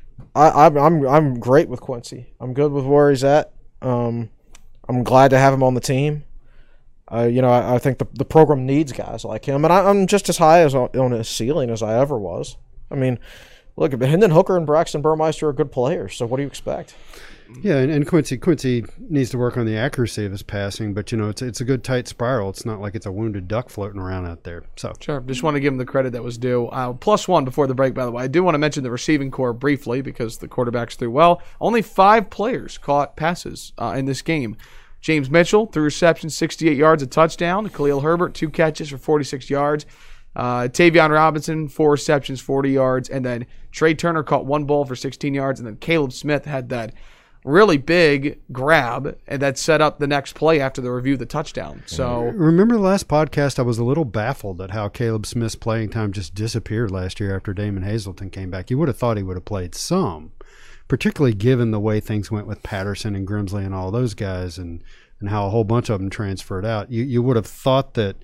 I, I'm I'm I'm great with Quincy. I'm good with where he's at. Um, I'm glad to have him on the team. Uh, you know, I, I think the the program needs guys like him, and I, I'm just as high as on, on his ceiling as I ever was. I mean, look, Hendon Hooker and Braxton Burmeister are good players. So what do you expect? Yeah, and, and Quincy Quincy needs to work on the accuracy of his passing, but you know it's it's a good tight spiral. It's not like it's a wounded duck floating around out there. So Sure. Just want to give him the credit that was due. Uh, plus one before the break, by the way. I do want to mention the receiving core briefly because the quarterbacks threw well. Only five players caught passes uh, in this game. James Mitchell, three receptions, sixty-eight yards, a touchdown. Khalil Herbert, two catches for forty-six yards. Uh, Tavion Robinson, four receptions, forty yards. And then Trey Turner caught one ball for sixteen yards. And then Caleb Smith had that really big grab and that set up the next play after the review of the touchdown. So remember the last podcast, I was a little baffled at how Caleb Smith's playing time just disappeared last year after Damon Hazleton came back. You would have thought he would have played some, particularly given the way things went with Patterson and Grimsley and all those guys, and, and how a whole bunch of them transferred out. You you would have thought that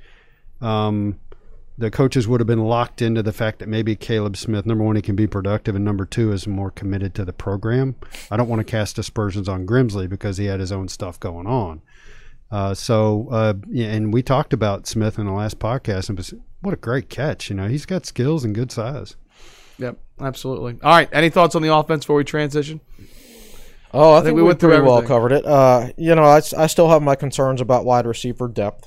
um, the coaches would have been locked into the fact that maybe Caleb Smith, number one, he can be productive, and number two, is more committed to the program. I don't want to cast aspersions on Grimsley because he had his own stuff going on. Uh, so, uh, yeah, and we talked about Smith in the last podcast, and was, what a great catch. You know, he's got skills and good size. Yep, absolutely. All right, any thoughts on the offense before we transition? Oh, I, think, think we we went through pretty well everything. covered it. Uh, you know, I, I still have my concerns about wide receiver depth.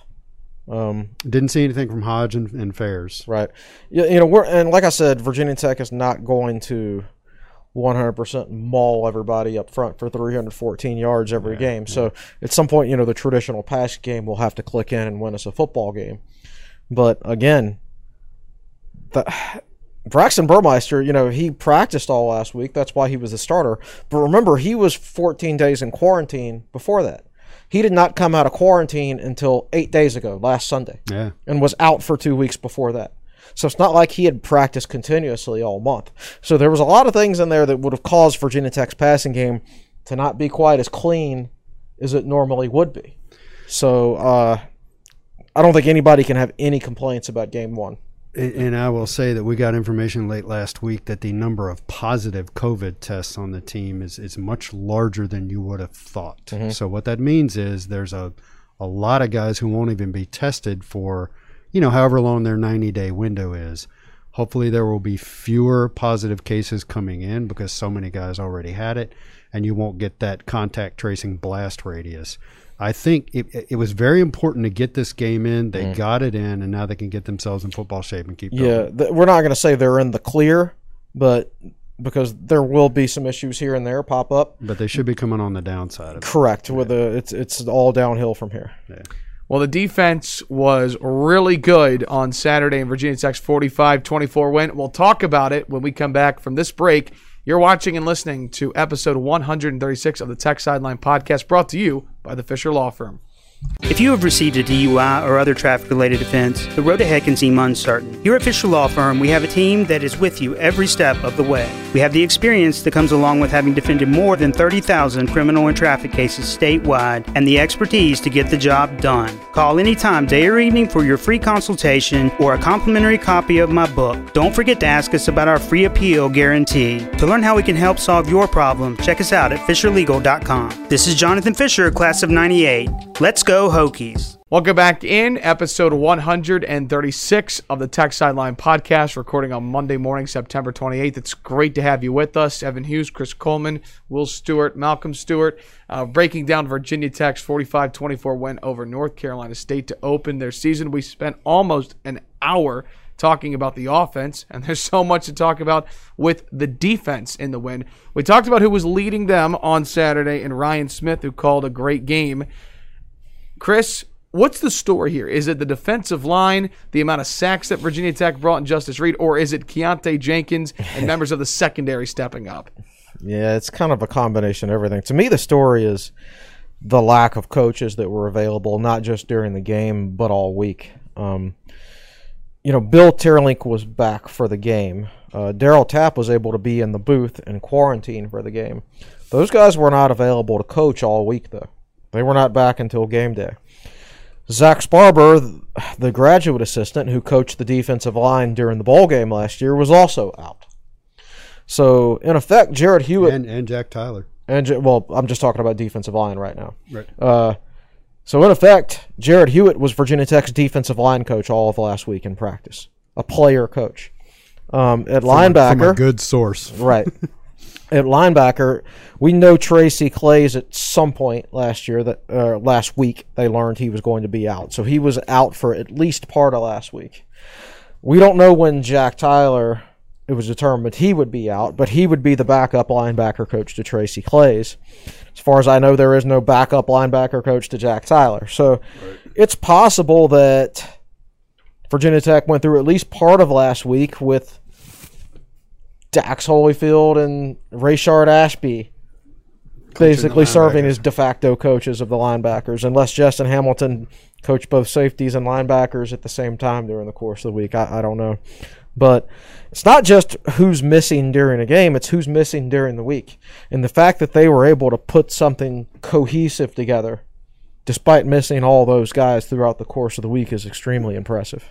Um, Didn't see anything from Hodge and, and Fairs. right. You, you know, we're and like I said, Virginia Tech is not going to one hundred percent maul everybody up front for three hundred fourteen yards every Yeah, game. So at some point, you know, the traditional pass game will have to click in and win us a football game. But again, the Braxton Burmeister, you know, he practiced all last week. That's why he was the starter. But remember, he was fourteen days in quarantine before that. He did not come out of quarantine until eight days ago, last Sunday, Yeah. and was out for two weeks before that. So it's not like he had practiced continuously all month. So there was a lot of things in there that would have caused Virginia Tech's passing game to not be quite as clean as it normally would be. So uh, I don't think anybody can have any complaints about game one. And, and I will say that we got information late last week that the number of positive COVID tests on the team is, is much larger than you would have thought. Mm-hmm. So what that means is there's a, a lot of guys who won't even be tested for, you know, however long their ninety-day window is. Hopefully there will be fewer positive cases coming in because so many guys already had it, and you won't get that contact tracing blast radius. I think it, it was very important to get this game in. They mm. got it in, and now they can get themselves in football shape and keep going. Yeah, th- we're not going to say they're in the clear, but because there will be some issues here and there pop up. But they should be coming on the downside of it. Correct. With the, it's, it's all downhill from here. Yeah. Well, the defense was really good on Saturday in Virginia Tech's forty-five twenty-four win. We'll talk about it when we come back from this break. You're watching and listening to episode one thirty-six of the Tech Sideline Podcast, brought to you by the Fisher Law Firm. If you have received a D U I or other traffic-related offense, the road ahead can seem uncertain. Here at Fisher Law Firm, we have a team that is with you every step of the way. We have the experience that comes along with having defended more than thirty thousand criminal and traffic cases statewide and the expertise to get the job done. Call anytime, day or evening, for your free consultation or a complimentary copy of my book. Don't forget to ask us about our free appeal guarantee. To learn how we can help solve your problem, check us out at fisher legal dot com. This is Jonathan Fisher, class of ninety-eight. Let's go Hokies. Welcome back in episode one thirty-six of the Tech Sideline Podcast, recording on Monday morning, September twenty-eighth. It's great to have you with us. Evan Hughes, Chris Coleman, Will Stewart, Malcolm Stewart, uh, breaking down Virginia Tech's forty-five twenty-four win over North Carolina State to open their season. We spent almost an hour talking about the offense, and there's so much to talk about with the defense in the win. We talked about who was leading them on Saturday and Ryan Smith, who called a great game. Chris, what's the story here? Is it the defensive line, the amount of sacks that Virginia Tech brought in Justice Reed, or is it Keontae Jenkins and members of the secondary stepping up? Yeah, it's kind of a combination of everything. To me, the story is the lack of coaches that were available, not just during the game, but all week. Um, you know, Bill Teerlink was back for the game. Uh, Daryl Tapp was able to be in the booth in quarantine for the game. Those guys were not available to coach all week, though. They were not back until game day. Zach Sparber, the graduate assistant who coached the defensive line during the bowl game last year, was also out. So, in effect, Jared Hewitt... And, and Jack Tyler. And Well, I'm just talking about defensive line right now. Right. Uh, so, in effect, Jared Hewitt was Virginia Tech's defensive line coach all of last week in practice. A player coach. Um, at From linebacker... A, from a good source. Right. At linebacker, we know Tracy Clays at some point last year, that uh, last week, they learned he was going to be out. So he was out for at least part of last week. We don't know when Jack Tyler, it was determined he would be out, but he would be the backup linebacker coach to Tracy Clays. As far as I know, there is no backup linebacker coach to Jack Tyler. So right. It's possible that Virginia Tech went through at least part of last week with Dax Holyfield and Rayshard Ashby basically serving as de facto coaches of the linebackers, unless Justin Hamilton coached both safeties and linebackers at the same time during the course of the week. I, I don't know. But it's not just who's missing during a game, it's who's missing during the week. And the fact that they were able to put something cohesive together, despite missing all those guys throughout the course of the week, is extremely impressive.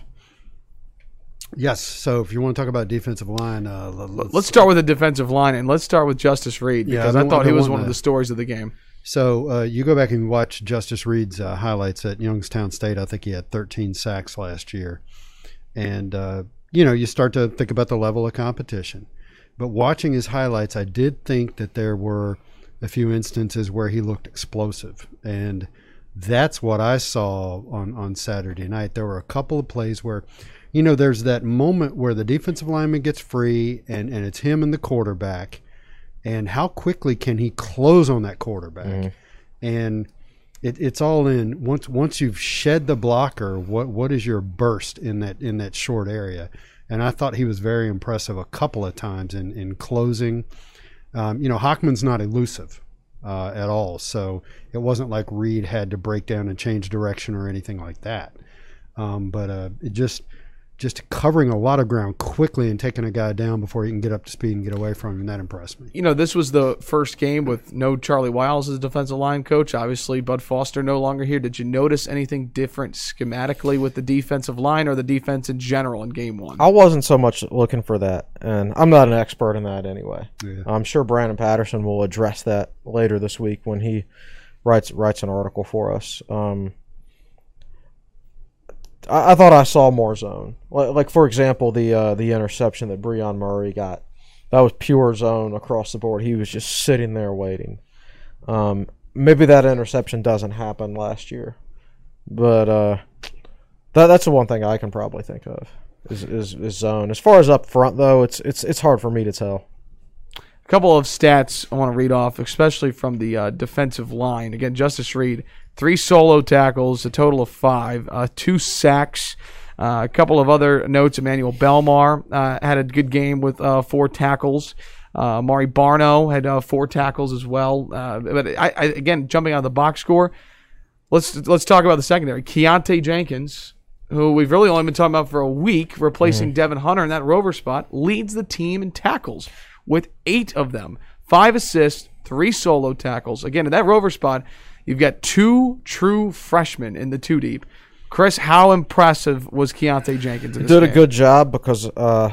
Yes, so if you want to talk about defensive line, uh, let's, let's start with the defensive line, and let's start with Justice Reed, because yeah, I, I thought he was one that. of the stories of the game. So uh, you go back and watch Justice Reed's uh, highlights at Youngstown State. I think he had thirteen sacks last year. And, uh, you know, you start to think about the level of competition. But watching his highlights, I did think that there were a few instances where he looked explosive. And that's what I saw on, on Saturday night. There were a couple of plays where – you know, there's that moment where the defensive lineman gets free and, and it's him and the quarterback. And how quickly can he close on that quarterback? Mm. And it, it's all in once once you've shed the blocker. What what is your burst in that in that short area? And I thought he was very impressive a couple of times in in closing. Um, you know, Hockman's not elusive uh, at all, so it wasn't like Reed had to break down and change direction or anything like that. Um, but uh, it just just covering a lot of ground quickly and taking a guy down before he can get up to speed and get away from him, and that impressed me. You know, this was the first game with no Charlie Wiles as defensive line coach. Obviously, Bud Foster no longer here. Did you notice anything different schematically with the defensive line or the defense in general in game one? I wasn't so much looking for that, and I'm not an expert in that anyway. Yeah. I'm sure Brandon Patterson will address that later this week when he writes writes an article for us. Um, I, I thought I saw more zone. Like, like for example, the uh, the interception that Breon Murray got. That was pure zone across the board. He was just sitting there waiting. Um, maybe that interception doesn't happen last year, but uh, that that's the one thing I can probably think of is, is is zone. As far as up front, though, it's it's it's hard for me to tell. A couple of stats I want to read off, especially from the uh, defensive line. Again, Justice Reed, three solo tackles, a total of five, uh, two sacks. Uh, a couple of other notes. Emmanuel Belmar uh, had a good game with uh, four tackles. Uh, Mari Barno had uh, four tackles as well. Uh, but I, I, again, jumping out of the box score, let's let's talk about the secondary. Keontae Jenkins, who we've really only been talking about for a week, replacing mm-hmm. Devin Hunter in that rover spot, leads the team in tackles with eight of them. Five assists, three solo tackles. Again, in that rover spot, you've got two true freshmen in the two deep. Chris, how impressive was Keontae Jenkins in this He did game? a good job because uh,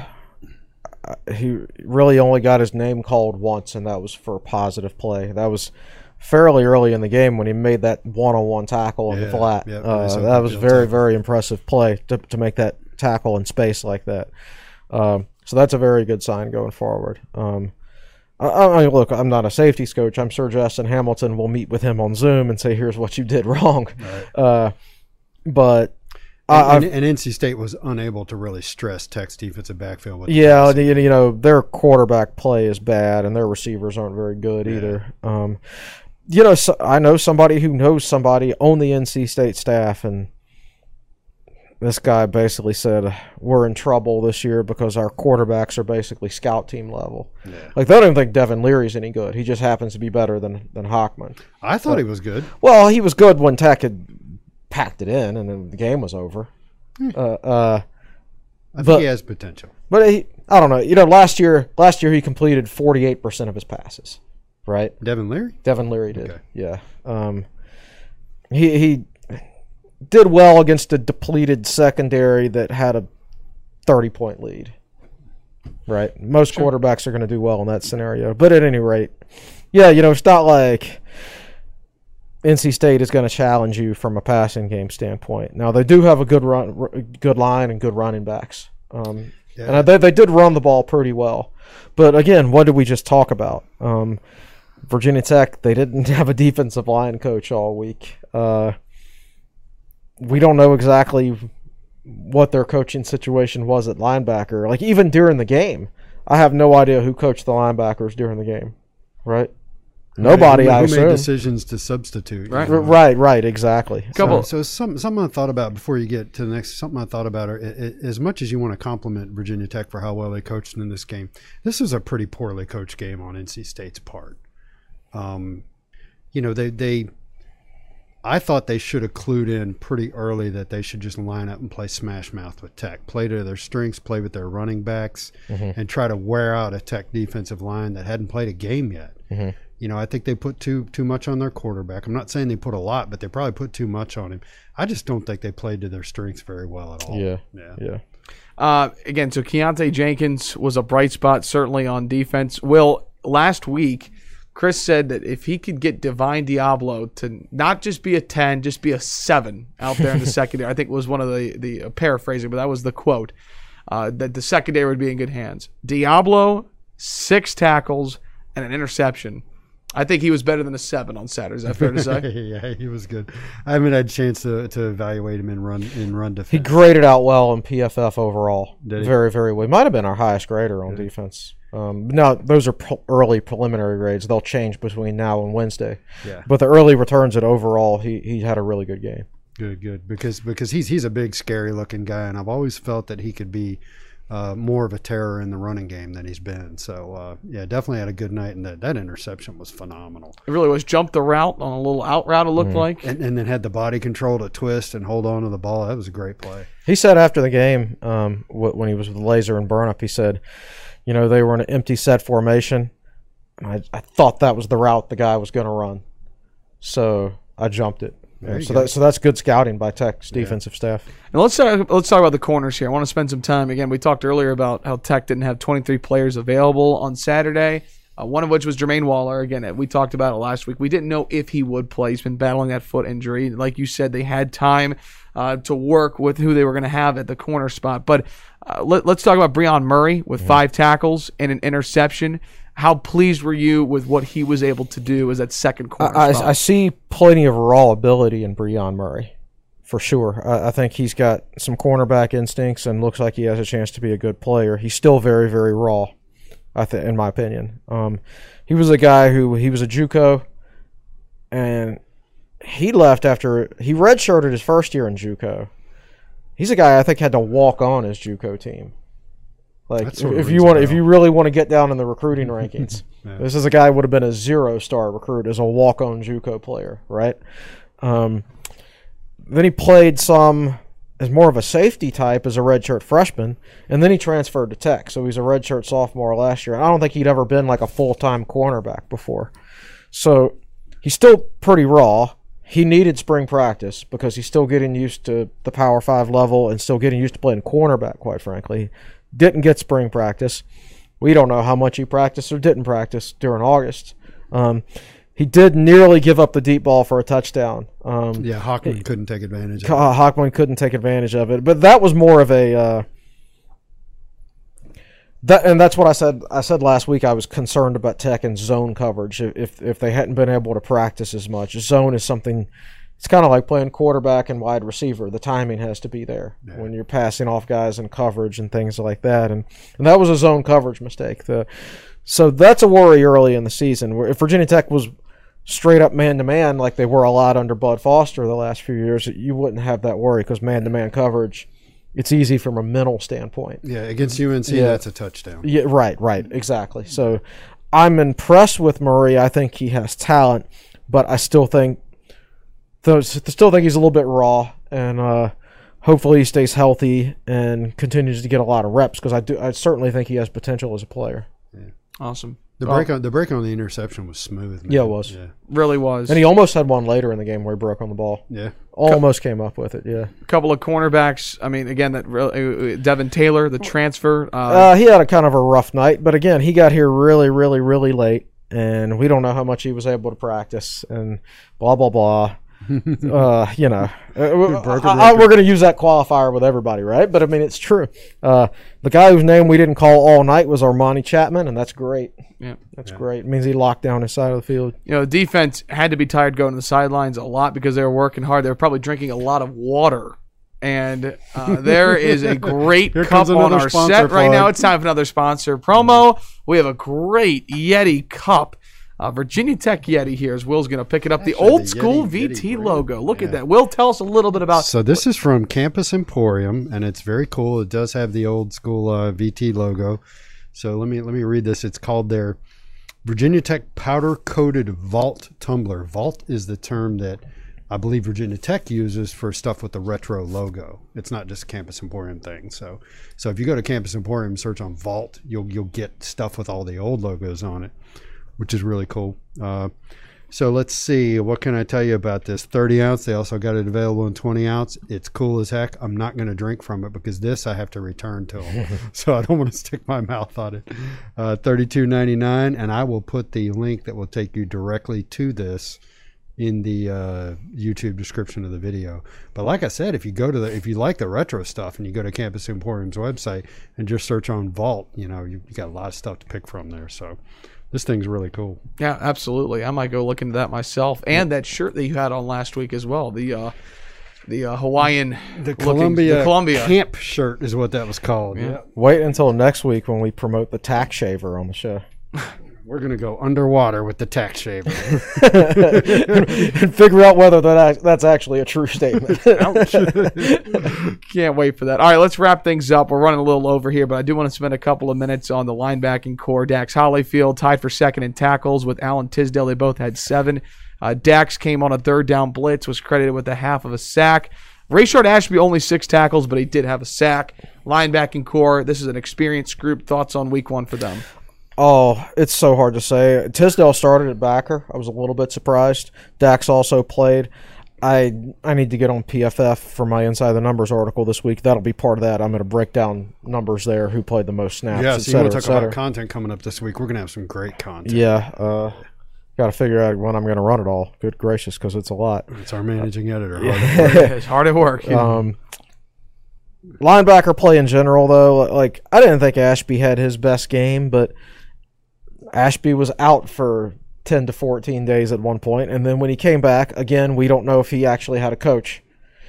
he really only got his name called once, and that was for a positive play. That was fairly early in the game when he made that one-on-one tackle in Yeah, the flat. yeah, uh, nice that was open very, field very impressive play to, to make that tackle in space like that. Um, so that's a very good sign going forward. Um, I, I mean, look, I'm not a safeties coach. I'm sure Justin Hamilton will meet with him on Zoom and say, here's what you did wrong. Right. Uh, but and, and, and N C State was unable to really stress Tech's defensive backfield. With yeah, the, you know, their quarterback play is bad, and their receivers aren't very good yeah. either. Um, you know, so, I know somebody who knows somebody on the N C State staff, and this guy basically said, we're in trouble this year because our quarterbacks are basically scout team level. Yeah. Like, they don't even think Devin Leary's any good. He just happens to be better than, than Hockman. I thought but, he was good. Well, he was good when Tech had packed it in, and then the game was over. Hmm. Uh, uh, I think but, he has potential. But he, I don't know. You know, last year, last year he completed forty-eight percent of his passes, right? Devin Leary? Devin Leary did, okay. yeah. Um, he he did well against a depleted secondary that had a thirty-point lead, right? Most sure. quarterbacks are going to do well in that scenario. But at any rate, yeah, you know, it's not like N C State is going to challenge you from a passing game standpoint. Now, they do have a good run, good line and good running backs. Um, yeah. And they, they did run the ball pretty well. But, again, what did we just talk about? Um, Virginia Tech, they didn't have a defensive line coach all week. Uh, we don't know exactly what their coaching situation was at linebacker. Like, even during the game, I have no idea who coached the linebackers during the game, right? Nobody, who, I who assume. made decisions to substitute. Right, you know? right, right, exactly. So, so some, something I thought about before you get to the next, something I thought about, are, as much as you want to compliment Virginia Tech for how well they coached in this game, this was a pretty poorly coached game on N C State's part. Um, you know, they, they, I thought they should have clued in pretty early that they should just line up and play smash mouth with Tech, play to their strengths, play with their running backs, mm-hmm. and try to wear out a Tech defensive line that hadn't played a game yet. Mm-hmm. You know, I think they put too too much on their quarterback. I'm not saying they put a lot, but they probably put too much on him. I just don't think they played to their strengths very well at all. Yeah, yeah. yeah. Uh, again, so Keontae Jenkins was a bright spot, certainly on defense. Will, last week, Chris said that if he could get Divine Diablo to not just be a ten, just be a seven out there in the secondary, I think was one of the, the uh, paraphrasing, but that was the quote, uh, that the secondary would be in good hands. Diablo, six tackles, and an interception. I think he was better than a seven on Saturday. Is that fair to say? Yeah, he was good. I haven't had a chance to, to evaluate him in run in run defense. He graded out well in P F F overall. Did he? Very, very well. He might have been our highest grader on defense. Um, no, those are pre- early preliminary grades. They'll change between now and Wednesday. Yeah. But the early returns at overall, he he had a really good game. Good, good. Because because he's he's a big, scary looking guy, and I've always felt that he could be uh, more of a terror in the running game than he's been. So uh, yeah, definitely had a good night, and that, that interception was phenomenal. It really was. Jumped the route on a little out route, it looked Mm-hmm. like. And, and then had the body control to twist and hold on to the ball. That was a great play. He said after the game, um, wh- when he was with Laser and Burnup, he said, you know, they were in an empty set formation, and I, I thought that was the route the guy was going to run. So I jumped it. There you so go. that so that's good scouting by Tech's defensive staff. And let's talk, let's talk about the corners here. I want to spend some time. Again, we talked earlier about how Tech didn't have twenty-three players available on Saturday, uh, one of which was Jermaine Waller. Again, we talked about it last week. We didn't know if he would play. He's been battling that foot injury. Like you said, they had time uh, to work with who they were going to have at the corner spot. But uh, let, let's talk about Breon Murray with five tackles and an interception. How pleased were you with what he was able to do as that second corner I, spot? I, I see plenty of raw ability in Breon Murray, for sure. I, I think he's got some cornerback instincts and looks like he has a chance to be a good player. He's still very, very raw, I think, in my opinion. Um, he was a guy who he was a JUCO, and he left after he redshirted his first year in JUCO. He's a guy I think had to walk on his JUCO team. Like That if, sort of if rings you a want, if bell. you really want to get down in the recruiting rankings, Yeah. this is a guy who would have been a zero-star recruit as a walk-on JUCO player, right? Um, then he played some as more of a safety type as a redshirt freshman, and then he transferred to Tech, so he's a redshirt sophomore last year. And I don't think he'd ever been like a full-time cornerback before, so he's still pretty raw. He needed spring practice because he's still getting used to the Power Five level and still getting used to playing cornerback, quite frankly. Didn't get spring practice. We don't know how much he practiced or didn't practice during August. Um, he did nearly give up the deep ball for a touchdown. Um, Yeah, Hockman couldn't take advantage of Ho- it. Hockman couldn't take advantage of it, but that was more of a uh, that, and that's what I said. I said last week I was concerned about Tech and zone coverage if if they hadn't been able to practice as much. Zone is something. It's kind of like playing quarterback and wide receiver. The timing has to be there Yeah. when you're passing off guys in coverage and things like that. And, and that was a zone coverage mistake. The, so that's a worry early in the season. Where if Virginia Tech was straight up man-to-man like they were a lot under Bud Foster the last few years, you wouldn't have that worry because man-to-man coverage, it's easy from a mental standpoint. Yeah, against U N C, Yeah. that's a touchdown. Yeah, right, right, exactly. So I'm impressed with Murray. I think he has talent, but I still think I still think he's a little bit raw, and uh, hopefully he stays healthy and continues to get a lot of reps because I do. I certainly think he has potential as a player. Awesome. The break on the break on the interception was smooth. Man. Yeah, it was. Yeah, Really was. And he almost had one later in the game where he broke on the ball. yeah. Almost came up with it. Yeah. A couple of cornerbacks. I mean, again, that really, uh, Devin Taylor, the transfer. Uh, Uh, he had a kind of a rough night, but again, he got here really, really, really late, and we don't know how much he was able to practice, and blah blah blah. uh, you know, uh, broke a I- I- record. we're going to use that qualifier with everybody, right? But I mean, it's true. Uh, the guy whose name we didn't call all night was Armani Chapman, and that's great. yeah. That's great. It means he locked down his side of the field. You know, the defense had to be tired going to the sidelines a lot because they were working hard. They were probably drinking a lot of water. And uh, there is a great Here cup comes on another our sponsor set right plug. now. It's time for another sponsor promo. We have a great Yeti cup. Uh, Virginia Tech Yeti here as Will's going to pick it up. The Actually, old the school Yeti- V Yeti T brand. logo. Look Yeah. at that. Will, tell us a little bit about. So this is from Campus Emporium, and it's very cool. It does have the old school uh, V T logo. So let me let me read this. It's called their Virginia Tech powder coated Vault tumbler. Vault is the term that I believe Virginia Tech uses for stuff with the retro logo. It's not just a Campus Emporium thing. So so if you go to Campus Emporium, search on Vault, you'll you'll get stuff with all the old logos on it, which is really cool. Uh, so let's see. What can I tell you about this? thirty ounce. They also got it available in twenty ounce. It's cool as heck. I'm not going to drink from it because this I have to return to them. So I don't want to stick my mouth on it. Uh, thirty-two ninety-nine, and I will put the link that will take you directly to this in the uh, YouTube description of the video. But like I said, if you go to the, if you like the retro stuff and you go to Campus Emporium's website and just search on Vault, you know, you, you got a lot of stuff to pick from there. So This thing's really cool. Yeah, absolutely. I might go look into that myself. And that shirt that you had on last week as well, the uh, the uh, Hawaiian, The looking- Columbia, the Columbia. camp shirt is what that was called. Yeah. Wait until next week when we promote the tack shaver on the show. We're going to go underwater with the tack shaver. and figure out whether that that's actually a true statement. Can't wait for that. All right, let's wrap things up. We're running a little over here, but I do want to spend a couple of minutes on the linebacking core. Dax Hollifield tied for second in tackles with Alan Tisdale. They both had seven. Uh, Dax came on a third down blitz, was credited with a half of a sack. Rayshard Ashby only six tackles, but he did have a sack. Linebacking core, this is an experienced group. Thoughts on week one for them? Oh, it's so hard to say. Tisdale started at backer. I was a little bit surprised. Dax also played. I I need to get on P F F for my Inside the Numbers article this week. That'll be part of that. I'm going to break down numbers there, who played the most snaps, yeah, et so you cetera, want to et talk cetera. about content coming up this week. We're going to have some great content. Yeah, uh, got to figure out when I'm going to run it all. Good gracious, because it's a lot. It's our managing editor. It's hard at work. Um, linebacker play in general, though, like I didn't think Ashby had his best game, but Ashby was out for ten to fourteen days at one point, and then when he came back, again, we don't know if he actually had a coach.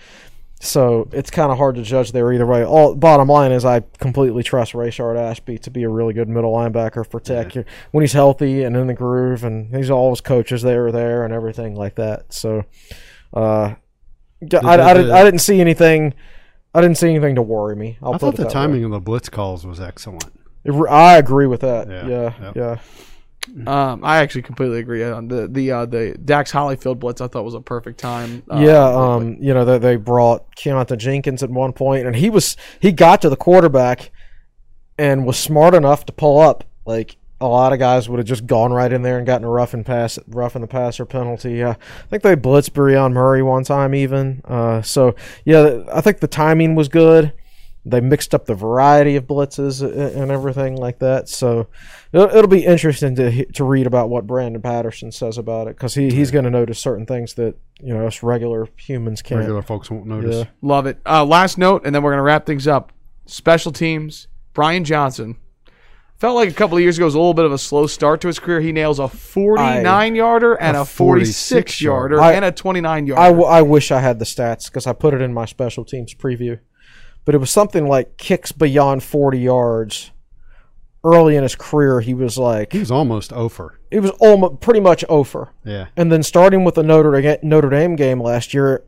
So it's kind of hard to judge there either way. All bottom line is I completely trust Rayshard Ashby to be a really good middle linebacker for Tech Yeah. when he's healthy and in the groove, and he's all his coaches there there and everything like that. So uh, I, I, I, didn't, I didn't see anything. I didn't see anything to worry me. I'll I put thought it the that timing way. of the blitz calls was excellent. It, I agree with that. Yeah, Yeah, yep. yeah. Um, I actually completely agree on the the uh, the Dax Hollifield blitz. I thought was a perfect time. Uh, Yeah, um, you know, they, they brought Keontae Jenkins at one point, and he was he got to the quarterback and was smart enough to pull up. Like a lot of guys would have just gone right in there and gotten a rough and pass, rough in the passer penalty. Uh, I think they blitzed Breon Murray one time even. Uh, so yeah, I think the timing was good. They mixed up the variety of blitzes and everything like that. So it'll, it'll be interesting to to read about what Brandon Patterson says about it, because he, he's going to notice certain things that, you know, us regular humans can't. Regular folks won't notice. Yeah. Love it. Uh, last note, and then we're going to wrap things up. Special teams, Brian Johnson. Felt like a couple of years ago was a little bit of a slow start to his career. He nails a forty-nine-yarder and a forty-six-yarder I- and a twenty-nine-yarder. I, w- I wish I had the stats because I put it in my special teams preview. But it was something like kicks beyond forty yards. Early in his career, he was like, He was almost over. it was almost pretty much over. Yeah. And then starting with the Notre Dame, Notre Dame game last year,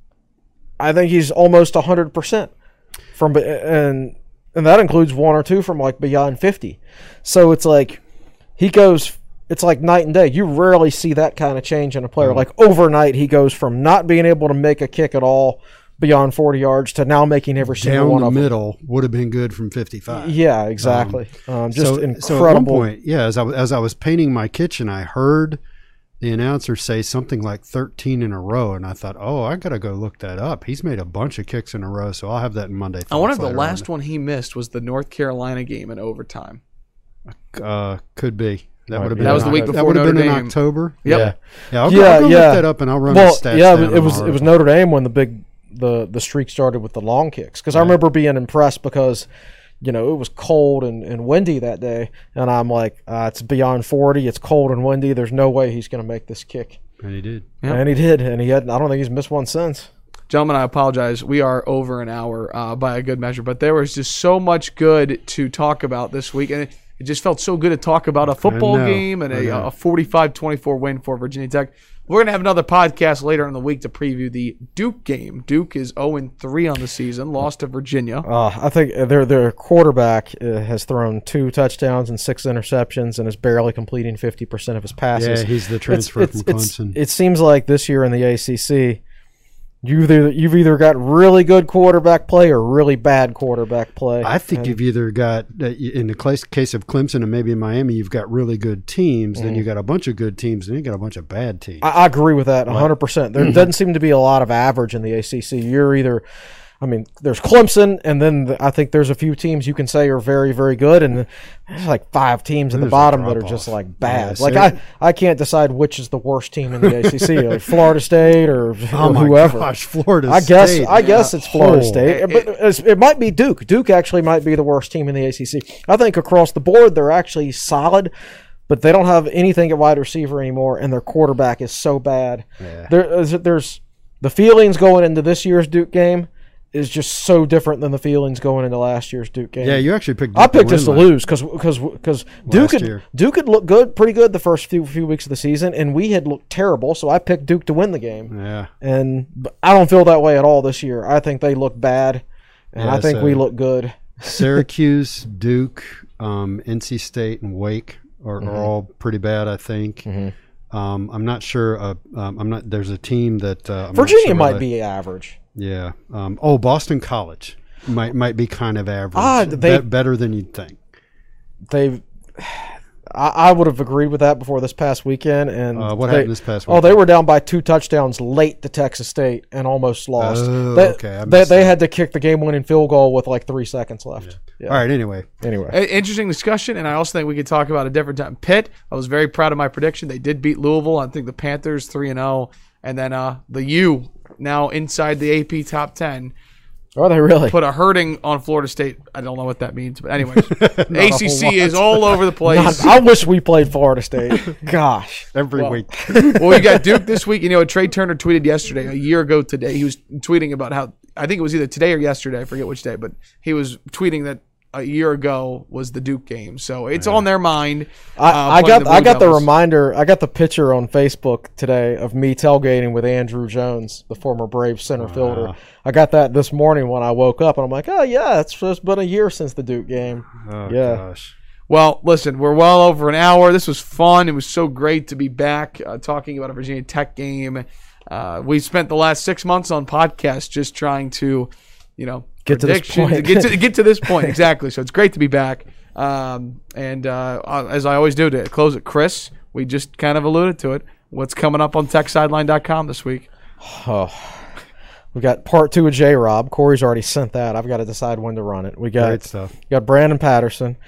I think he's almost one hundred percent. From and and that includes one or two from like beyond fifty. So it's like he goes, it's like night and day. You rarely see that kind of change in a player. Mm. Like overnight, he goes from not being able to make a kick at all beyond forty yards to now making every single Down one the of them. middle would have been good from fifty-five. Yeah, exactly. Um, just so, incredible. So at one point, yeah, as I, was- as I was painting my kitchen, I heard the announcer say something like thirteen in a row, and I thought, oh, I got to go look that up. He's made a bunch of kicks in a row, so I'll have that in Monday. I wonder if Thoughts the later last one he missed was the North Carolina game in overtime. on. Uh, could be. That Might would have be. been That was the in week Oc- before That would have Notre been in Dame. October. Yep. Yeah. Yeah, I'll, Yeah, go, I'll go yeah. look that up, and I'll run Well, the stats yeah, down it was tomorrow. it was Notre Dame when the big the the streak started with the long kicks, because I remember being impressed because, you know, it was cold and, and windy that day, and I'm like, uh, it's beyond forty, it's cold and windy, there's no way he's going to make this kick, And he did. Yep. and he did, and he had I don't think he's missed one since. Gentlemen, I apologize. We are over an hour uh, by a good measure, but there was just so much good to talk about this week, and it, it just felt so good to talk about a football know. game and I a, know. a forty-five twenty-four win for Virginia Tech. We're going to have another podcast later in the week to preview the Duke game. Duke is oh and three on the season, lost to Virginia. Uh, I think their their quarterback uh, has thrown two touchdowns and six interceptions and is barely completing fifty percent of his passes. Yeah, he's the It's- transfer it's- from it's- Clemson. It seems like this year in the A C C, you either you've either got really good quarterback play or really bad quarterback play. I think And- you've either got, uh, in the case case of Clemson and maybe Miami, you've got really good teams, then you got a bunch of good teams, and you got a bunch of bad teams. I, I agree with that one hundred percent. There doesn't seem to be a lot of average in the A C C. You're either, I mean, there's Clemson, and then the, I think there's a few teams you can say are very, very good, and there's like five teams at the There's a bottom that are drop-off. just like bad. Yeah, like so- I, I can't decide which is the worst team in the A C C, like Florida State or, oh or my whoever. gosh, Florida I guess State. I guess it's Florida Oh. State, but it's, it might be Duke. Duke actually might be the worst team in the A C C. I think across the board they're actually solid, but they don't have anything at wide receiver anymore, and their quarterback is so bad. Yeah. There, there's the feelings going into this year's Duke game is just so different than the feelings going into last year's Duke game. Yeah, you actually picked Duke I picked to us to win last- lose because because because Duke had, year. Duke had looked good, pretty good the first few few weeks of the season, and we had looked terrible. So I picked Duke to win the game. Yeah. And but I don't feel that way at all this year. I think they look bad, and Yeah, I think so- we look good. Syracuse, Duke, um, N C State, and Wake are, Mm-hmm. are all pretty bad, I think. Um, I'm not sure. Uh, um, I'm not. There's a team that uh, I'm not Virginia sure might whether- be average. Yeah. Um, oh, Boston College might might be kind of average. Ah, they- Be- better than you'd think. They've. I, I would have agreed with that before this past weekend. And Uh, what they- happened this past Oh, they were down by two touchdowns late to Texas State and almost lost. Oh, they, okay, I They, missed they that. had to kick the game-winning field goal with like three seconds left. Yeah. All right. Anyway, Anyway, A- Interesting discussion, and I also think we could talk about a different time. Pitt, I was very proud of my prediction. They did beat Louisville. I think the Panthers three and zero, and then uh, the U now inside the A P top ten are they really? put a hurting on Florida State. I don't know what that means, but anyways, A C C is all over the place. I wish we played Florida State. Gosh. every Well, week. well, you got Duke this week. You know, Trey Turner tweeted yesterday, a year ago today. He was tweeting about how I think it was either today or yesterday. I forget which day, but he was tweeting that a year ago was the Duke game. So it's on their mind. I, uh, I playing got the I Blue got the Devils. reminder. I got the picture on Facebook today of me tailgating with Andrew Jones, the former Braves center fielder. I got that this morning when I woke up, and I'm like, oh yeah, it's just been a year since the Duke game. Oh Yeah. gosh. Well, listen, we're well over an hour. This was fun. It was so great to be back uh, talking about a Virginia Tech game. Uh, we spent the last six months on podcasts just trying to, you know, Get to this predictions- point. get to get to this point exactly. So it's great to be back. Um, and uh, uh, as I always do to close it, Chris, we just kind of alluded to it. What's coming up on tech sideline dot com this week? Oh, we got part two of J Rob. Corey's already sent that. I've got to decide when to run it. We got Great stuff. we got Brandon Patterson.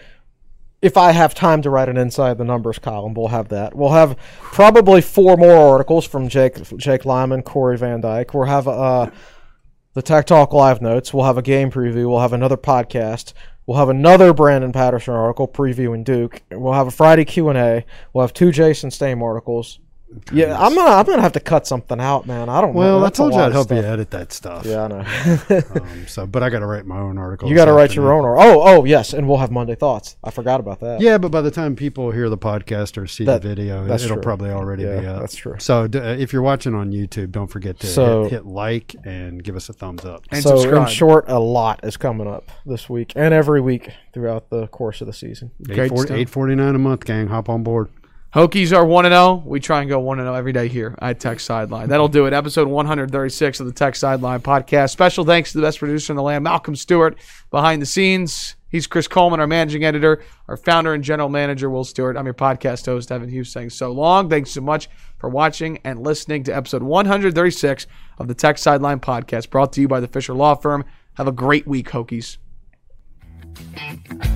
If I have time to write an inside the numbers column, we'll have that. We'll have probably four more articles from Jake Jake Lyman, Corey Van Dyke. We'll have uh, the Tech Talk Live notes. We'll have a game preview. We'll have another podcast. We'll have another Brandon Patterson article previewing Duke. We'll have a Friday Q and A. We'll have two Jason Stame articles. Yeah, I'm gonna I'm gonna have to cut something out, man. I don't know. Well, I That's a told you lot I'd of help you stuff. edit that stuff. Yeah, I know. Um, so, but I got to write my own article. You this got to write your afternoon. own. Or oh, oh yes, and we'll have Monday thoughts. I forgot about that. Yeah, but by the time people hear the podcast or see That- the video, that's it'll true. probably already Yeah, be up. that's true. So d- uh, if you're watching on YouTube, don't forget to So- hit, hit like and give us a thumbs up. And so subscribe. in short, a lot is coming up this week and every week throughout the course of the season. Great stuff. eight forty-nine a month, gang. Hop on board. Hokies are one and oh. We try and go one and oh every day here at Tech Sideline. That'll do it. Episode one thirty-six of the Tech Sideline podcast. Special thanks to the best producer in the land, Malcolm Stewart, behind the scenes. He's Chris Coleman, our managing editor, our founder and general manager, Will Stewart. I'm your podcast host, Evan Hughes, saying so long. Thanks so much for watching and listening to episode one thirty-six of the Tech Sideline podcast, brought to you by the Fisher Law Firm. Have a great week, Hokies.